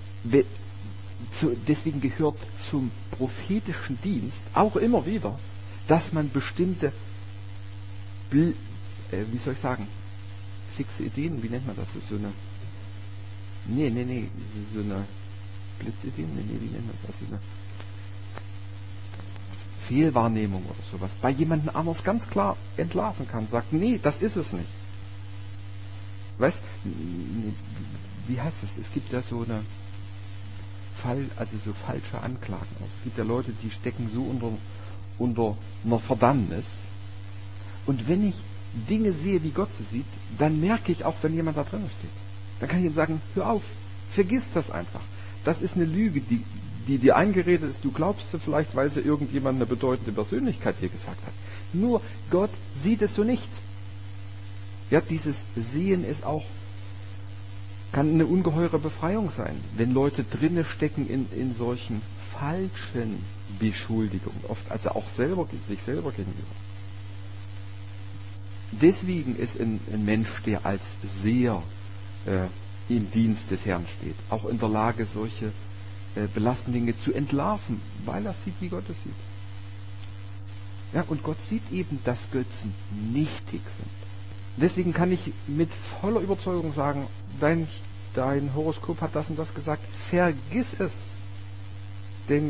deswegen gehört zum prophetischen Dienst auch immer wieder, dass man bestimmte, wie soll ich sagen, fixe Ideen, wie nennt man das? So eine, nee, nee, nee, so eine Blitzideen, nee, nee, wie nennt man das? So eine Fehlwahrnehmung oder sowas, bei jemandem anders ganz klar entlarven kann, sagt, nee, das ist es nicht. Weißt, wie heißt das? Es gibt ja so eine Fall, also so falsche Anklagen. Es gibt ja Leute, die stecken so unter, unter einer Verdammnis. Und wenn ich Dinge sehe, wie Gott sie sieht, dann merke ich auch, wenn jemand da drin steht. Dann kann ich ihm sagen, hör auf, vergiss das einfach. Das ist eine Lüge, die die dir eingeredet ist, du glaubst sie vielleicht, weil sie irgendjemand eine bedeutende Persönlichkeit dir gesagt hat. Nur Gott sieht es so nicht. Ja, dieses Sehen ist auch, kann eine ungeheure Befreiung sein, wenn Leute drinne stecken in, in solchen falschen Beschuldigungen, oft also auch selber, sich selber gegenüber. Deswegen ist ein, ein Mensch, der als Seher äh, im Dienst des Herrn steht, auch in der Lage, solche belastende Dinge zu entlarven, weil er sieht, wie Gott es sieht. Ja, und Gott sieht eben, dass Götzen nichtig sind. Deswegen kann ich mit voller Überzeugung sagen, dein, dein Horoskop hat das und das gesagt, vergiss es. Denn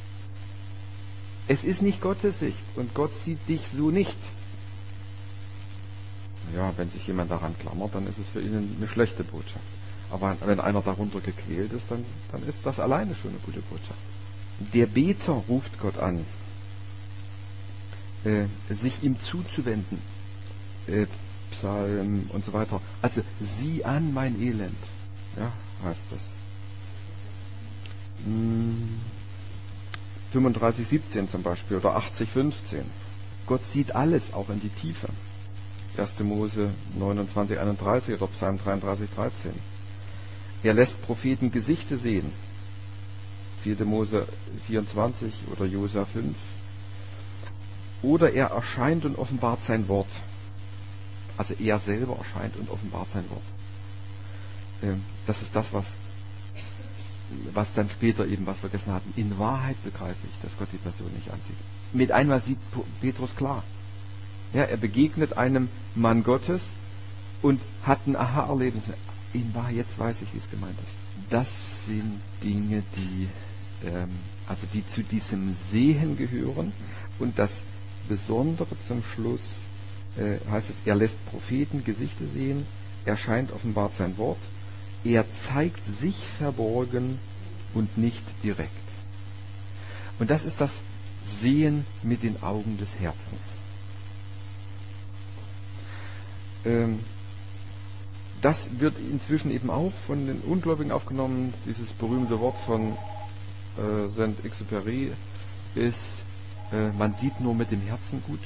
es ist nicht Gottes Sicht und Gott sieht dich so nicht. Ja, wenn sich jemand daran klammert, dann ist es für ihn eine schlechte Botschaft. Aber wenn einer darunter gequält ist, dann, dann ist das alleine schon eine gute Botschaft. Der Beter ruft Gott an, äh, sich ihm zuzuwenden, äh, Psalm und so weiter. Also, sieh an mein Elend, ja, heißt das. Hm. fünfunddreißig siebzehn zum Beispiel oder achtzig fünfzehn. Gott sieht alles, auch in die Tiefe. erste Mose neunundzwanzig einunddreißig oder Psalm dreiunddreißig dreizehn. Er lässt Propheten Gesichter sehen. vierte Mose vierundzwanzig oder Josua fünf. Oder er erscheint und offenbart sein Wort. Also er selber erscheint und offenbart sein Wort. Das ist das, was, was dann später eben, was wir vergessen hatten. In Wahrheit begreife ich, dass Gott die Person nicht ansieht. Mit einmal sieht Petrus klar. Ja, er begegnet einem Mann Gottes und hat ein Aha-Erlebnis. In Wahrheit, jetzt weiß ich, wie es gemeint ist. Das sind Dinge, die, ähm, also die zu diesem Sehen gehören. Und das Besondere zum Schluss äh, heißt es, er lässt Propheten Gesichter sehen, er scheint offenbart sein Wort, er zeigt sich verborgen und nicht direkt. Und das ist das Sehen mit den Augen des Herzens. Ähm, das wird inzwischen eben auch von den Ungläubigen aufgenommen. Dieses berühmte Wort von äh, Saint-Exupéry ist, äh, man sieht nur mit dem Herzen gut.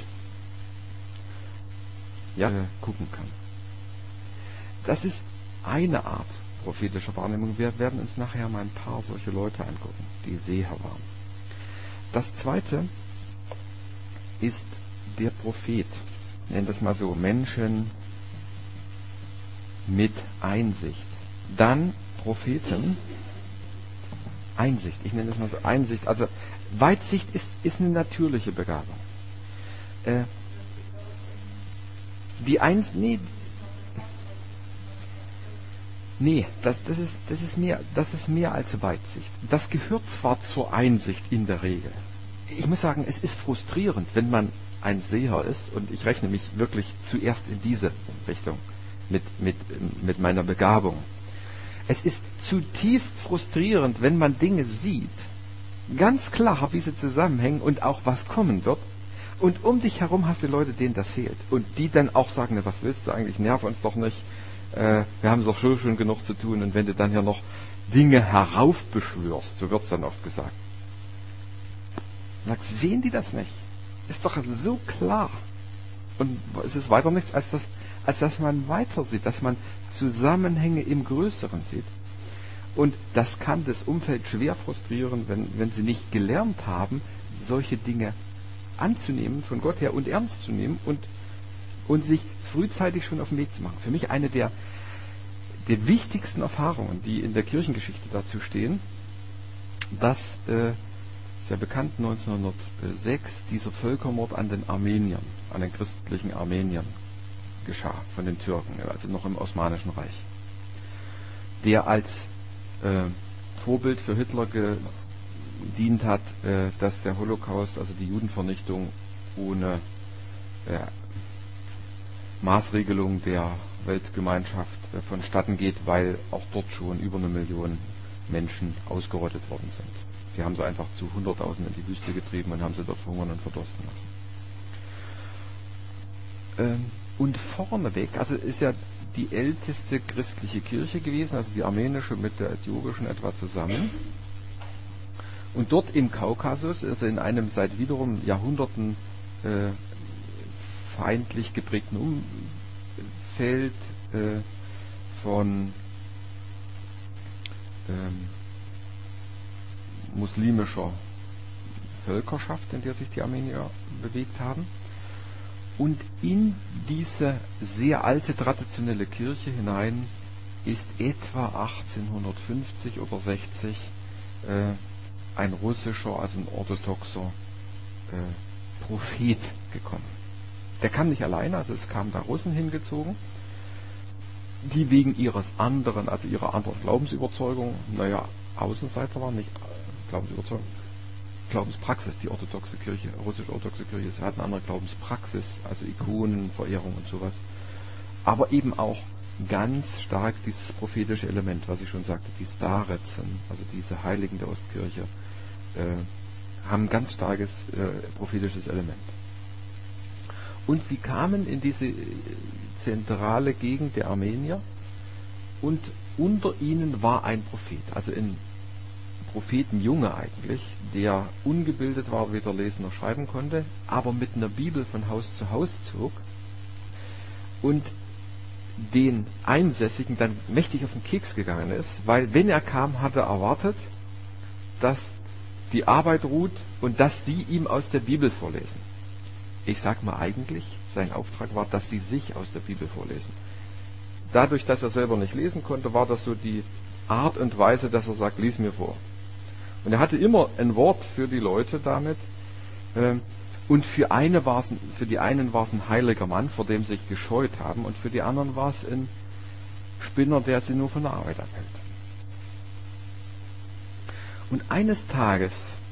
Ja, äh, gucken kann. Das ist eine Art prophetischer Wahrnehmung. Wir werden uns nachher mal ein paar solche Leute angucken, die Seher waren. Das zweite ist der Prophet. Nennen das mal so, Menschen mit Einsicht. Dann Propheten, Einsicht. Ich nenne das mal so Einsicht. Also Weitsicht ist, ist eine natürliche Begabung. Äh, die Eins, nee, nee, das, das ist, das ist mehr, das ist mehr als Weitsicht. Das gehört zwar zur Einsicht in der Regel. Ich muss sagen, es ist frustrierend, wenn man ein Seher ist, und ich rechne mich wirklich zuerst in diese Richtung mit, mit, mit meiner Begabung. Es ist zutiefst frustrierend, wenn man Dinge sieht, ganz klar, wie sie zusammenhängen und auch was kommen wird. Und um dich herum hast du Leute, denen das fehlt. Und die dann auch sagen, was willst du eigentlich, nerv uns doch nicht. Äh, wir haben es doch schon, schon genug zu tun. Und wenn du dann ja noch Dinge heraufbeschwörst, so wird es dann oft gesagt. Sagst, sehen die das nicht? Ist doch so klar. Und es ist weiter nichts, als, das, als dass man weiter sieht, dass man Zusammenhänge im Größeren sieht. Und das kann das Umfeld schwer frustrieren, wenn, wenn sie nicht gelernt haben, solche Dinge anzunehmen, von Gott her, und ernst zu nehmen und, und sich frühzeitig schon auf den Weg zu machen. Für mich eine der, der wichtigsten Erfahrungen, die in der Kirchengeschichte dazu stehen, dass, äh, ist ja bekannt, neunzehnhundertsechs dieser Völkermord an den Armeniern, an den christlichen Armeniern geschah, von den Türken, also noch im Osmanischen Reich, der als äh, Vorbild für Hitler gedient hat, äh, dass der Holocaust, also die Judenvernichtung, ohne äh, Maßregelung der Weltgemeinschaft äh, vonstatten geht, weil auch dort schon über eine Million Menschen ausgerottet worden sind. Die haben sie einfach zu Hunderttausenden in die Wüste getrieben und haben sie dort verhungern und verdursten lassen. Ähm, und vorneweg, also ist ja die älteste christliche Kirche gewesen, also die armenische mit der äthiopischen etwa zusammen. Und dort im Kaukasus, also in einem seit wiederum Jahrhunderten äh, feindlich geprägten Umfeld äh, von ähm, muslimischer Völkerschaft, in der sich die Armenier bewegt haben. Und in diese sehr alte traditionelle Kirche hinein ist etwa achtzehnhundertfünfzig oder sechzig äh, ein russischer, also ein orthodoxer äh, Prophet gekommen. Der kam nicht alleine, also es kamen da Russen hingezogen, die wegen ihres anderen, also ihrer anderen Glaubensüberzeugung, naja, Außenseiter waren, nicht äh, Glaubensüberzeugung, Glaubenspraxis, die orthodoxe Kirche, russisch-orthodoxe Kirche, sie hat eine andere Glaubenspraxis, also Ikonen, Verehrung und sowas. Aber eben auch ganz stark dieses prophetische Element, was ich schon sagte, die Starezen, also diese Heiligen der Ostkirche, äh, haben ein ganz starkes äh, prophetisches Element. Und sie kamen in diese zentrale Gegend der Armenier und unter ihnen war ein Prophet, also ein Prophetenjunge eigentlich, der ungebildet war, weder lesen noch schreiben konnte, aber mit einer Bibel von Haus zu Haus zog und den Einsässigen dann mächtig auf den Keks gegangen ist, weil wenn er kam, hat er erwartet, dass die Arbeit ruht und dass sie ihm aus der Bibel vorlesen. Ich sag mal eigentlich, sein Auftrag war, dass sie sich aus der Bibel vorlesen. Dadurch, dass er selber nicht lesen konnte, war das so die Art und Weise, dass er sagt, lies mir vor. Und er hatte immer ein Wort für die Leute damit. Und für, eine war's, für die einen war es ein heiliger Mann, vor dem sie sich gescheut haben. Und für die anderen war es ein Spinner, der sie nur von der Arbeit abhält. Und eines Tages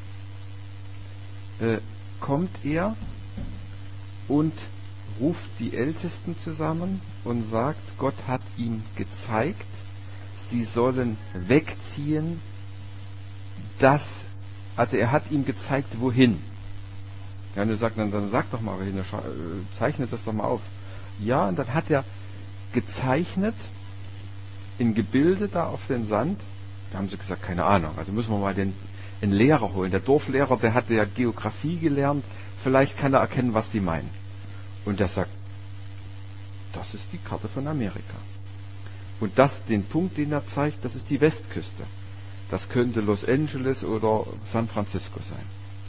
äh, kommt er und ruft die Ältesten zusammen und sagt, Gott hat ihm gezeigt, sie sollen wegziehen, das, also er hat ihm gezeigt, wohin. Ja, und du sagst, dann, dann sag doch mal, wohin, zeichnet das doch mal auf. Ja, und dann hat er gezeichnet in Gebilde da auf den Sand. Da haben sie gesagt, keine Ahnung, also müssen wir mal den, den Lehrer holen. Der Dorflehrer, der hatte ja Geografie gelernt, vielleicht kann er erkennen, was die meinen. Und der sagt, das ist die Karte von Amerika. Und das, den Punkt, den er zeigt, das ist die Westküste. Das könnte Los Angeles oder San Francisco sein.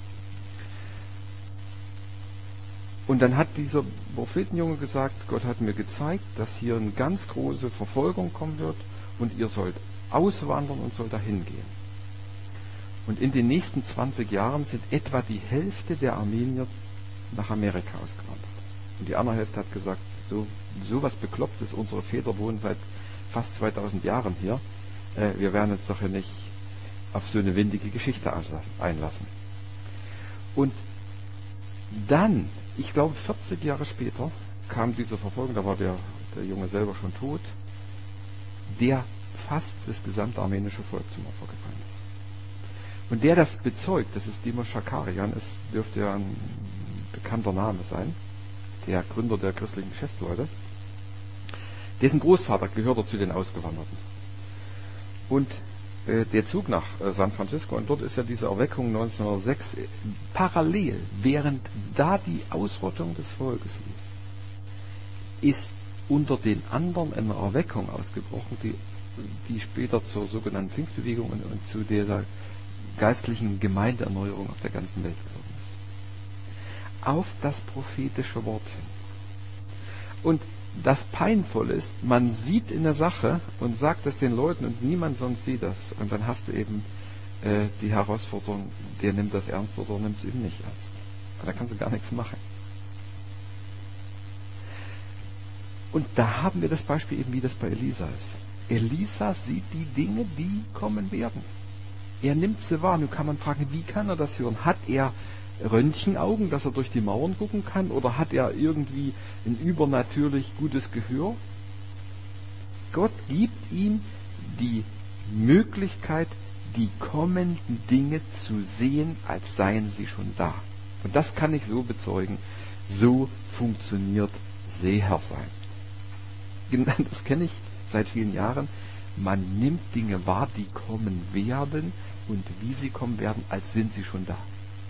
Und dann hat dieser Prophetenjunge gesagt, Gott hat mir gezeigt, dass hier eine ganz große Verfolgung kommen wird und ihr sollt auswandern und sollt dahin gehen. Und in den nächsten zwanzig Jahren sind etwa die Hälfte der Armenier nach Amerika ausgewandert. Und die andere Hälfte hat gesagt, so, so was Beklopptes, unsere Väter wohnen seit fast zweitausend Jahren hier, äh, wir werden uns doch hier nicht auf so eine windige Geschichte einlassen. Und dann, ich glaube vierzig Jahre später, kam diese Verfolgung, da war der, der Junge selber schon tot, der fast das gesamte armenische Volk zum Opfer gefallen ist. Und der das bezeugt, das ist Dimos Schakarian, es dürfte ja ein bekannter Name sein, der Gründer der christlichen Geschäftsleute, dessen Großvater gehörte zu den Ausgewanderten. Und äh, der Zug nach äh, San Francisco, und dort ist ja diese Erweckung neunzehnhundertsechs äh, parallel, während da die Ausrottung des Volkes lief, ist unter den anderen eine Erweckung ausgebrochen, die, die später zur sogenannten Pfingstbewegung und, und zu dieser geistlichen Gemeindeerneuerung auf der ganzen Welt geworden ist. Auf das prophetische Wort hin. Und das Peinvolle ist, man sieht in der Sache und sagt es den Leuten und niemand sonst sieht das. Und dann hast du eben äh, die Herausforderung, der nimmt das ernst oder nimmt es eben nicht ernst. Und da kannst du gar nichts machen. Und da haben wir das Beispiel eben, wie das bei Elisa ist. Elisa sieht die Dinge, die kommen werden. Er nimmt sie wahr. Nun kann man fragen, wie kann er das hören? Hat er Röntgenaugen, dass er durch die Mauern gucken kann? Oder hat er irgendwie ein übernatürlich gutes Gehör? Gott gibt ihm die Möglichkeit, die kommenden Dinge zu sehen, als seien sie schon da. Und das kann ich so bezeugen. So funktioniert Sehersein. Das kenne ich seit vielen Jahren. Man nimmt Dinge wahr, die kommen werden, und wie sie kommen werden, als sind sie schon da.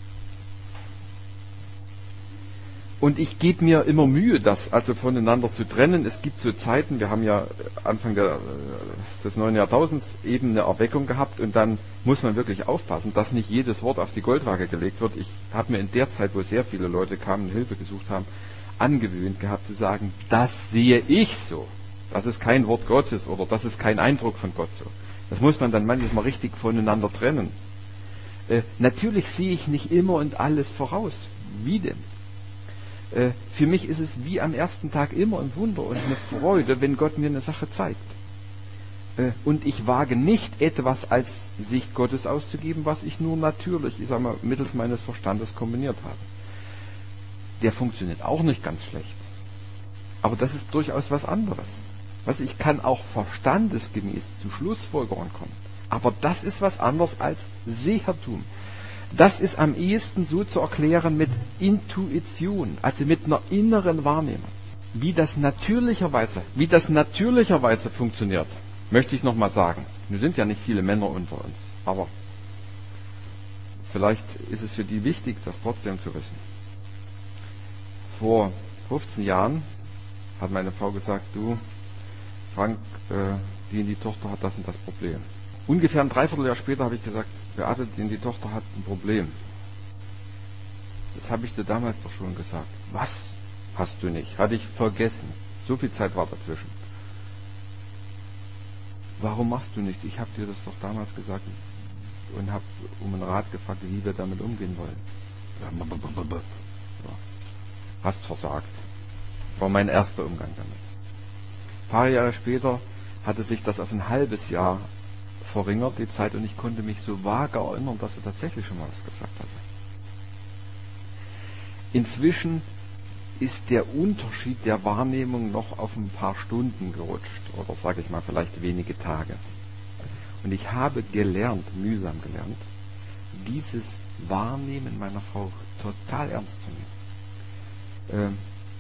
Und ich gebe mir immer Mühe, das also voneinander zu trennen. Es gibt so Zeiten, wir haben ja Anfang der, des neuen Jahrtausends eben eine Erweckung gehabt, und dann muss man wirklich aufpassen, dass nicht jedes Wort auf die Goldwaage gelegt wird. Ich habe mir in der Zeit, wo sehr viele Leute kamen und Hilfe gesucht haben, angewöhnt gehabt zu sagen, das sehe ich so. Das ist kein Wort Gottes oder das ist kein Eindruck von Gott so. Das muss man dann manchmal richtig voneinander trennen. Äh, natürlich sehe ich nicht immer und alles voraus. Wie denn? Äh, für mich ist es wie am ersten Tag immer ein Wunder und eine Freude, wenn Gott mir eine Sache zeigt. Äh, und ich wage nicht etwas als Sicht Gottes auszugeben, was ich nur natürlich, ich sag mal, mittels meines Verstandes kombiniert habe. Der funktioniert auch nicht ganz schlecht. Aber das ist durchaus was anderes. Was ich kann auch verstandesgemäß zu Schlussfolgerungen kommen. Aber das ist was anderes als Sehertum. Das ist am ehesten so zu erklären mit Intuition, also mit einer inneren Wahrnehmung. Wie das natürlicherweise, wie das natürlicherweise funktioniert, möchte ich nochmal sagen. Nun sind ja nicht viele Männer unter uns, aber vielleicht ist es für die wichtig, das trotzdem zu wissen. Vor fünfzehn Jahren hat meine Frau gesagt, du, Frank, äh, die in die Tochter hat das und das Problem. Ungefähr ein Dreivierteljahr später habe ich gesagt, Beate, die in die Tochter hat ein Problem. Das habe ich dir damals doch schon gesagt. Was? Hast du nicht? Hatte ich vergessen. So viel Zeit war dazwischen. Warum machst du nichts? Ich habe dir das doch damals gesagt und habe um einen Rat gefragt, wie wir damit umgehen wollen. Ja. Hast versagt. War mein erster Umgang damit. Ein paar Jahre später hatte sich das auf ein halbes Jahr verringert, die Zeit, und ich konnte mich so vage erinnern, dass er tatsächlich schon mal was gesagt hatte. Inzwischen ist der Unterschied der Wahrnehmung noch auf ein paar Stunden gerutscht, oder sage ich mal vielleicht wenige Tage. Und ich habe gelernt, mühsam gelernt, dieses Wahrnehmen meiner Frau total ernst zu nehmen. Ähm,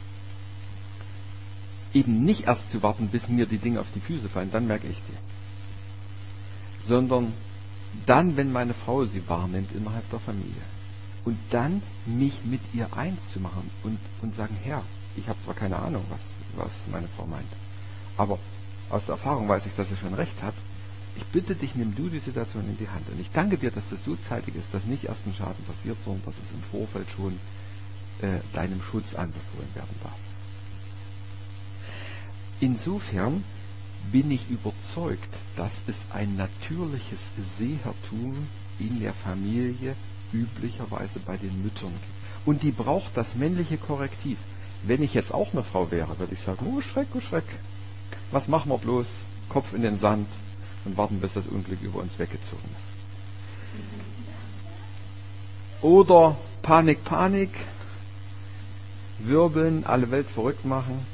eben nicht erst zu warten, bis mir die Dinge auf die Füße fallen, dann merke ich die. Sondern dann, wenn meine Frau sie wahrnimmt innerhalb der Familie. Und dann mich mit ihr eins zu machen und, und sagen, Herr, ich habe zwar keine Ahnung, was, was meine Frau meint, aber aus der Erfahrung weiß ich, dass sie schon recht hat. Ich bitte dich, nimm du die Situation in die Hand. Und ich danke dir, dass das so zeitig ist, dass nicht erst ein Schaden passiert, sondern dass es im Vorfeld schon äh, deinem Schutz anbefohlen werden darf. Insofern bin ich überzeugt, dass es ein natürliches Sehertum in der Familie üblicherweise bei den Müttern gibt. Und die braucht das männliche Korrektiv. Wenn ich jetzt auch eine Frau wäre, würde ich sagen, oh Schreck, oh Schreck, was machen wir bloß? Kopf in den Sand und warten, bis das Unglück über uns weggezogen ist. Oder Panik, Panik, wirbeln, alle Welt verrückt machen.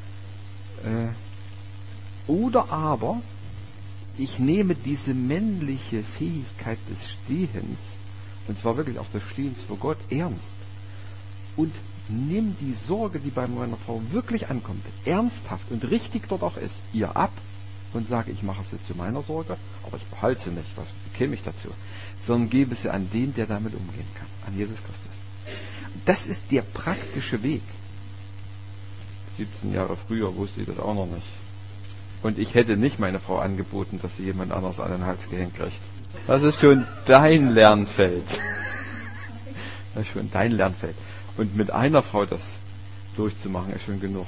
Äh, oder aber, ich nehme diese männliche Fähigkeit des Stehens, und zwar wirklich auch des Stehens vor Gott, ernst. Und nimm die Sorge, die bei meiner Frau wirklich ankommt, ernsthaft und richtig dort auch ist, ihr ab und sage, ich mache es jetzt zu meiner Sorge, aber ich behalte sie nicht, was käme ich dazu, sondern gebe sie an den, der damit umgehen kann, an Jesus Christus. Das ist der praktische Weg. siebzehn Jahre früher wusste ich das auch noch nicht. Und ich hätte nicht meine Frau angeboten, dass sie jemand anderes an den Hals gehängt kriegt. Das ist schon dein Lernfeld. Das ist schon dein Lernfeld. Und mit einer Frau das durchzumachen, ist schon genug.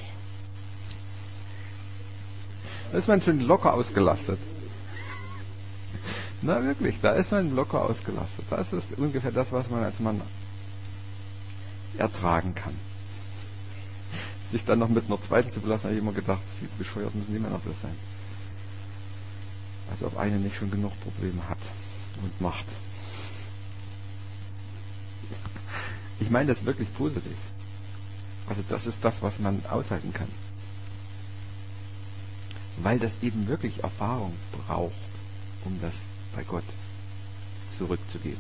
Da ist man schon locker ausgelastet. Na wirklich, da ist man locker ausgelastet. Das ist ungefähr das, was man als Mann ertragen kann. Sich dann noch mit einer zweiten zu belassen, habe ich immer gedacht, sie bescheuert müssen die Männer bloß sein. Als ob eine nicht schon genug Probleme hat und macht. Ich meine das wirklich positiv. Also das ist das, was man aushalten kann. Weil das eben wirklich Erfahrung braucht, um das bei Gott zurückzugeben.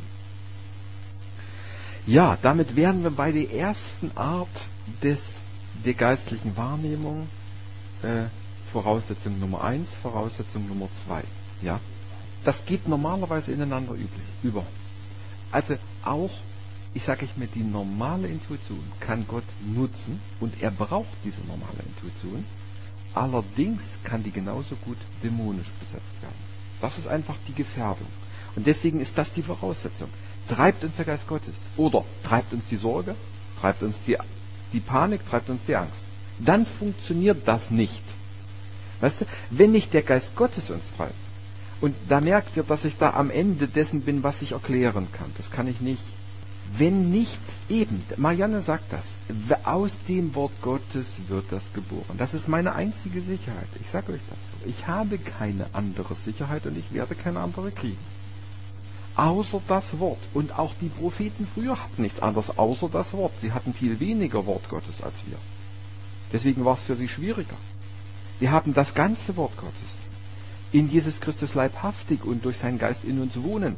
Ja, damit wären wir bei der ersten Art des, der geistlichen Wahrnehmung. Äh, Voraussetzung Nummer eins, Voraussetzung Nummer zwei. Ja, das geht normalerweise ineinander üblich, über. Also auch, ich sage ich mir, die normale Intuition kann Gott nutzen und er braucht diese normale Intuition. Allerdings kann die genauso gut dämonisch besetzt werden. Das ist einfach die Gefährdung. Und deswegen ist das die Voraussetzung. Treibt uns der Geist Gottes oder treibt uns die Sorge, treibt uns die, die Panik, treibt uns die Angst. Dann funktioniert das nicht. Weißt du, wenn nicht der Geist Gottes uns treibt, und da merkt ihr, dass ich da am Ende dessen bin, was ich erklären kann. Das kann ich nicht. Wenn nicht eben, Marianne sagt das, aus dem Wort Gottes wird das geboren. Das ist meine einzige Sicherheit. Ich sage euch das so. Ich habe keine andere Sicherheit und ich werde keine andere kriegen. Außer das Wort. Und auch die Propheten früher hatten nichts anderes außer das Wort. Sie hatten viel weniger Wort Gottes als wir. Deswegen war es für sie schwieriger. Wir haben das ganze Wort Gottes. In Jesus Christus leibhaftig und durch seinen Geist in uns wohnend.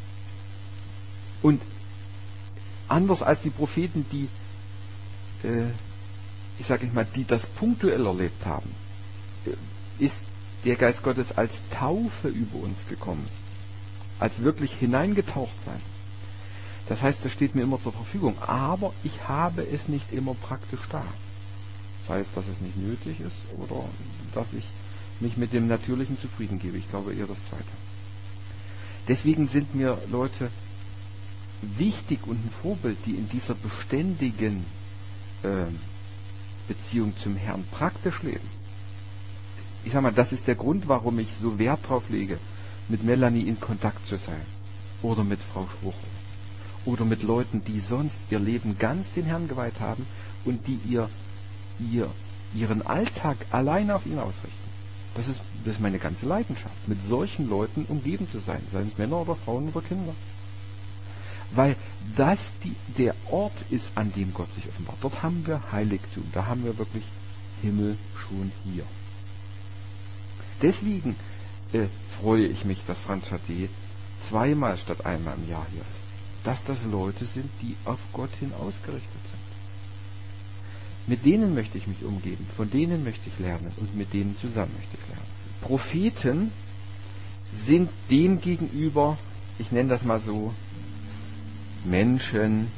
Und anders als die Propheten, die, äh, ich sage mal, die das punktuell erlebt haben, ist der Geist Gottes als Taufe über uns gekommen. Als wirklich hineingetaucht sein. Das heißt, das steht mir immer zur Verfügung, aber ich habe es nicht immer praktisch da. Sei es, dass es nicht nötig ist oder dass ich mich mit dem Natürlichen zufrieden gebe. Ich glaube eher das Zweite. Deswegen sind mir Leute wichtig und ein Vorbild, die in dieser beständigen äh, Beziehung zum Herrn praktisch leben. Ich sag mal, das ist der Grund, warum ich so Wert drauf lege, mit Melanie in Kontakt zu sein. Oder mit Frau Schwuch. Oder mit Leuten, die sonst ihr Leben ganz den Herrn geweiht haben und die ihr, ihr ihren Alltag allein auf ihn ausrichten. Das ist, das ist meine ganze Leidenschaft, mit solchen Leuten umgeben zu sein, seien es Männer oder Frauen oder Kinder. Weil das die, der Ort ist, an dem Gott sich offenbart. Dort haben wir Heiligtum, da haben wir wirklich Himmel schon hier. Deswegen äh, freue ich mich, dass Franz Schade zweimal statt einmal im Jahr hier ist. Dass das Leute sind, die auf Gott hin ausgerichtet sind. Mit denen möchte ich mich umgeben, von denen möchte ich lernen und mit denen zusammen möchte ich lernen. Propheten sind dem gegenüber, ich nenne das mal so, Menschen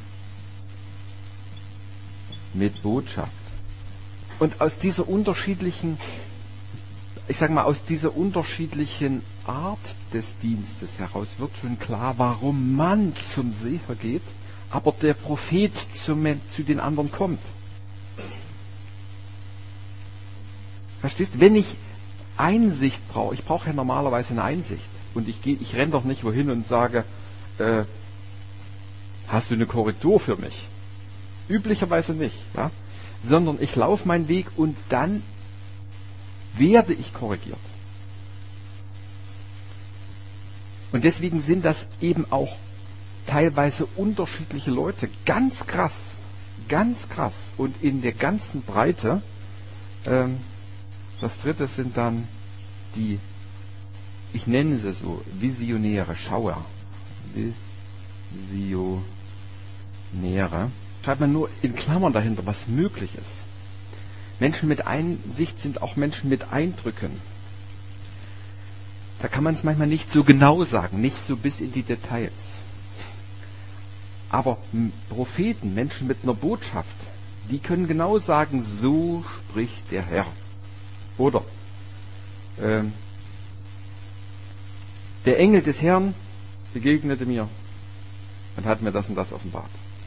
mit Botschaft. Und aus dieser unterschiedlichen, ich sage mal, aus dieser unterschiedlichen Art des Dienstes heraus wird schon klar, warum man zum Seher geht, aber der Prophet zum, zu den anderen kommt. Verstehst du? Wenn ich Einsicht brauche, ich brauche ja normalerweise eine Einsicht. Und ich gehe, ich renne doch nicht wohin und sage, äh, hast du eine Korrektur für mich? Üblicherweise nicht, ja? Sondern ich laufe meinen Weg und dann werde ich korrigiert. Und deswegen sind das eben auch teilweise unterschiedliche Leute. Ganz krass. Ganz krass. Und in der ganzen Breite, ähm, das dritte sind dann die, ich nenne sie so, Visionäre, Schauer. Visionäre. Schreibt man nur in Klammern dahinter, was möglich ist. Menschen mit Einsicht sind auch Menschen mit Eindrücken. Da kann man es manchmal nicht so genau sagen, nicht so bis in die Details. Aber Propheten, Menschen mit einer Botschaft, die können genau sagen, so spricht der Herr. Oder ähm, der Engel des Herrn begegnete mir und hat mir das und das offenbart.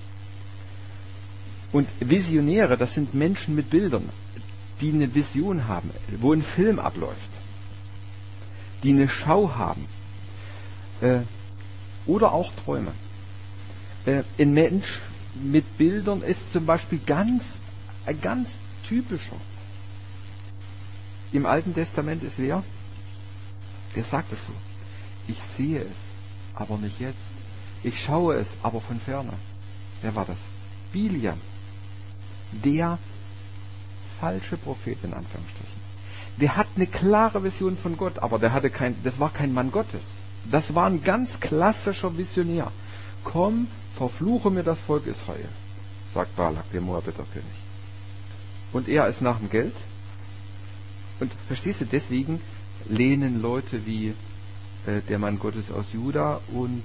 Und Visionäre, das sind Menschen mit Bildern, die eine Vision haben, wo ein Film abläuft, die eine Schau haben äh, oder auch Träume. Äh, ein Mensch mit Bildern ist zum Beispiel ganz, ein ganz typischer. Im Alten Testament ist wer? Der sagt es so. Ich sehe es, aber nicht jetzt. Ich schaue es, aber von ferne. Wer war das? Biliam. Der falsche Prophet in Anführungsstrichen. Der hat eine klare Vision von Gott, aber der hatte kein, das war kein Mann Gottes. Das war ein ganz klassischer Visionär. Komm, verfluche mir das Volk Israel, sagt Balak, der Moabiterkönig. Und er ist nach dem Geld. Und verstehst du, deswegen lehnen Leute wie äh, der Mann Gottes aus Juda und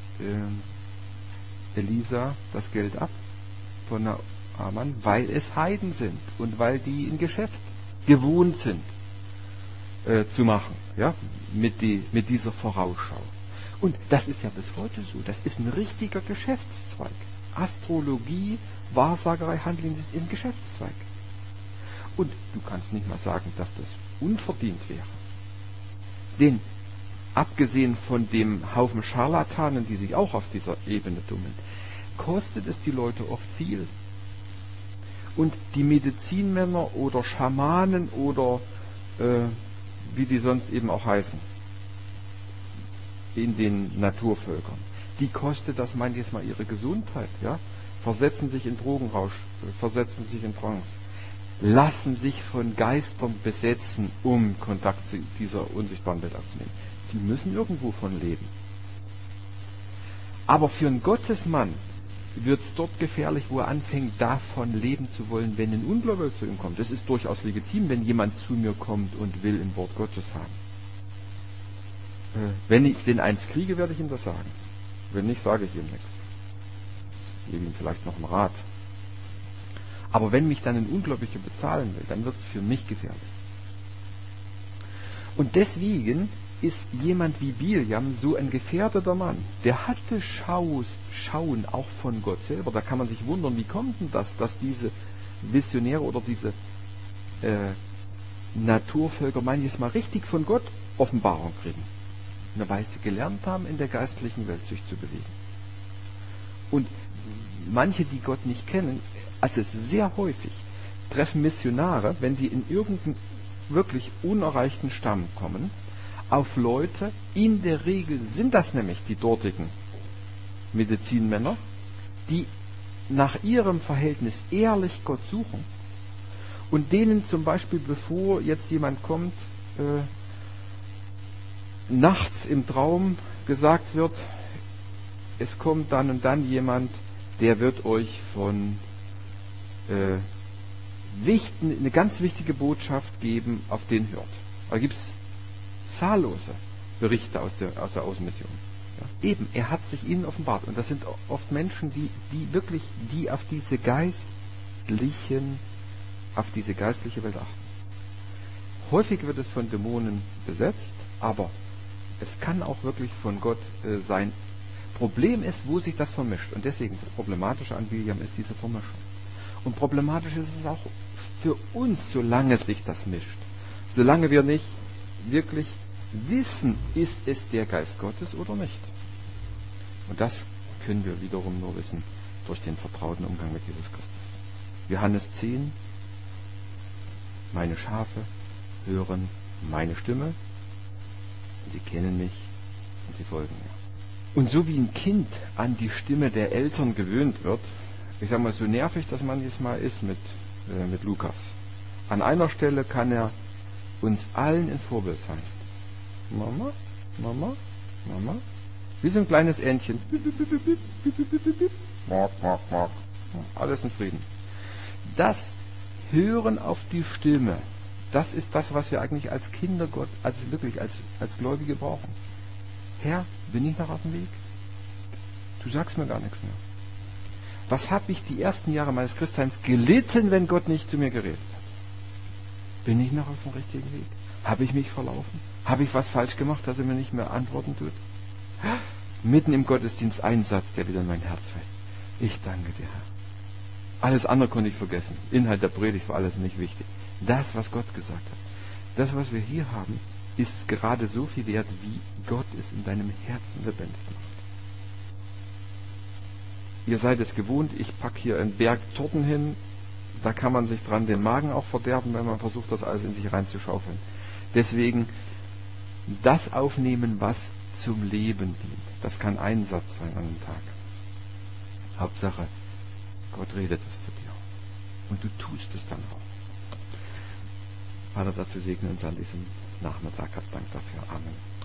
äh, Elisa das Geld ab von Naaman, weil es Heiden sind und weil die ein Geschäft gewohnt sind äh, zu machen, ja, mit, die, mit dieser Vorausschau. Und das ist ja bis heute so, das ist ein richtiger Geschäftszweig. Astrologie, Wahrsagerei, Handeln, das ist ein Geschäftszweig. Und du kannst nicht mal sagen, dass das unverdient wäre. Denn abgesehen von dem Haufen Scharlatanen, die sich auch auf dieser Ebene tummeln, kostet es die Leute oft viel. Und die Medizinmänner oder Schamanen oder äh, wie die sonst eben auch heißen, in den Naturvölkern, die kostet das manches Mal ihre Gesundheit, ja? Versetzen sich in Drogenrausch, versetzen sich in Trance, lassen sich von Geistern besetzen, um Kontakt zu dieser unsichtbaren Welt aufzunehmen. Die müssen irgendwo von leben. Aber für einen Gottesmann wird es dort gefährlich, wo er anfängt, davon leben zu wollen, wenn ein Ungläubiger zu ihm kommt. Das ist durchaus legitim, wenn jemand zu mir kommt und will ein Wort Gottes haben. Äh, wenn ich den eins kriege, werde ich ihm das sagen. Wenn nicht, sage ich ihm nichts. gebe ihm vielleicht noch einen Rat. Aber wenn mich dann ein Ungläubiger bezahlen will, dann wird es für mich gefährlich. Und deswegen ist jemand wie Biljam so ein gefährdeter Mann. Der hatte Schaus, Schauen auch von Gott selber. Da kann man sich wundern, wie kommt denn das, dass diese Visionäre oder diese äh, Naturvölker manches Mal richtig von Gott Offenbarung kriegen. Nur weil sie gelernt haben, in der geistlichen Welt sich zu bewegen. Und manche, die Gott nicht kennen, also sehr häufig, treffen Missionare, wenn die in irgendeinen wirklich unerreichten Stamm kommen, auf Leute, in der Regel sind das nämlich die dortigen Medizinmänner, die nach ihrem Verhältnis ehrlich Gott suchen und denen zum Beispiel, bevor jetzt jemand kommt, äh, nachts im Traum gesagt wird, es kommt dann und dann jemand, der wird euch von äh, wichtigen, eine ganz wichtige Botschaft geben, auf den hört. Da gibt es zahllose Berichte aus der, aus der Außenmission. Ja. Eben, er hat sich ihnen offenbart. Und das sind oft Menschen, die, die wirklich, die auf diese geistlichen, auf diese geistliche Welt achten. Häufig wird es von Dämonen besetzt, aber es kann auch wirklich von Gott äh, sein. Problem ist, wo sich das vermischt. Und deswegen, das Problematische an Biljam ist diese Vermischung. Und problematisch ist es auch für uns, solange sich das mischt. Solange wir nicht wirklich wissen, ist es der Geist Gottes oder nicht. Und das können wir wiederum nur wissen durch den vertrauten Umgang mit Jesus Christus. Johannes zehn, meine Schafe hören meine Stimme, sie kennen mich und sie folgen mir. Und so wie ein Kind an die Stimme der Eltern gewöhnt wird, ich sag mal, so nervig das manches Mal ist mit, äh, mit Lukas, an einer Stelle kann er uns allen ein Vorbild sein. Mama, Mama, Mama. Wie so ein kleines Entchen. Alles in Frieden. Das Hören auf die Stimme, das ist das, was wir eigentlich als Kinder Gott, als wirklich als, als Gläubige brauchen. Herr, bin ich noch auf dem Weg? Du sagst mir gar nichts mehr. Was habe ich die ersten Jahre meines Christseins gelitten, wenn Gott nicht zu mir geredet hat? Bin ich noch auf dem richtigen Weg? Habe ich mich verlaufen? Habe ich was falsch gemacht, dass er mir nicht mehr antworten tut? Mitten im Gottesdienst ein Satz, der wieder in mein Herz fällt. Ich danke dir, Herr. Alles andere konnte ich vergessen. Inhalt der Predigt war alles nicht wichtig. Das, was Gott gesagt hat, das, was wir hier haben, ist gerade so viel wert, wie Gott es in deinem Herzen lebendig macht. Ihr seid es gewohnt, ich packe hier einen Berg Torten hin, da kann man sich dran den Magen auch verderben, wenn man versucht, das alles in sich reinzuschaufeln. Deswegen das aufnehmen, was zum Leben dient. Das kann ein Satz sein an einem Tag. Hauptsache, Gott redet es zu dir. Und du tust es dann auch. Vater, dazu segne uns an diesem Nachmittag. Hab Dank dafür. Amen.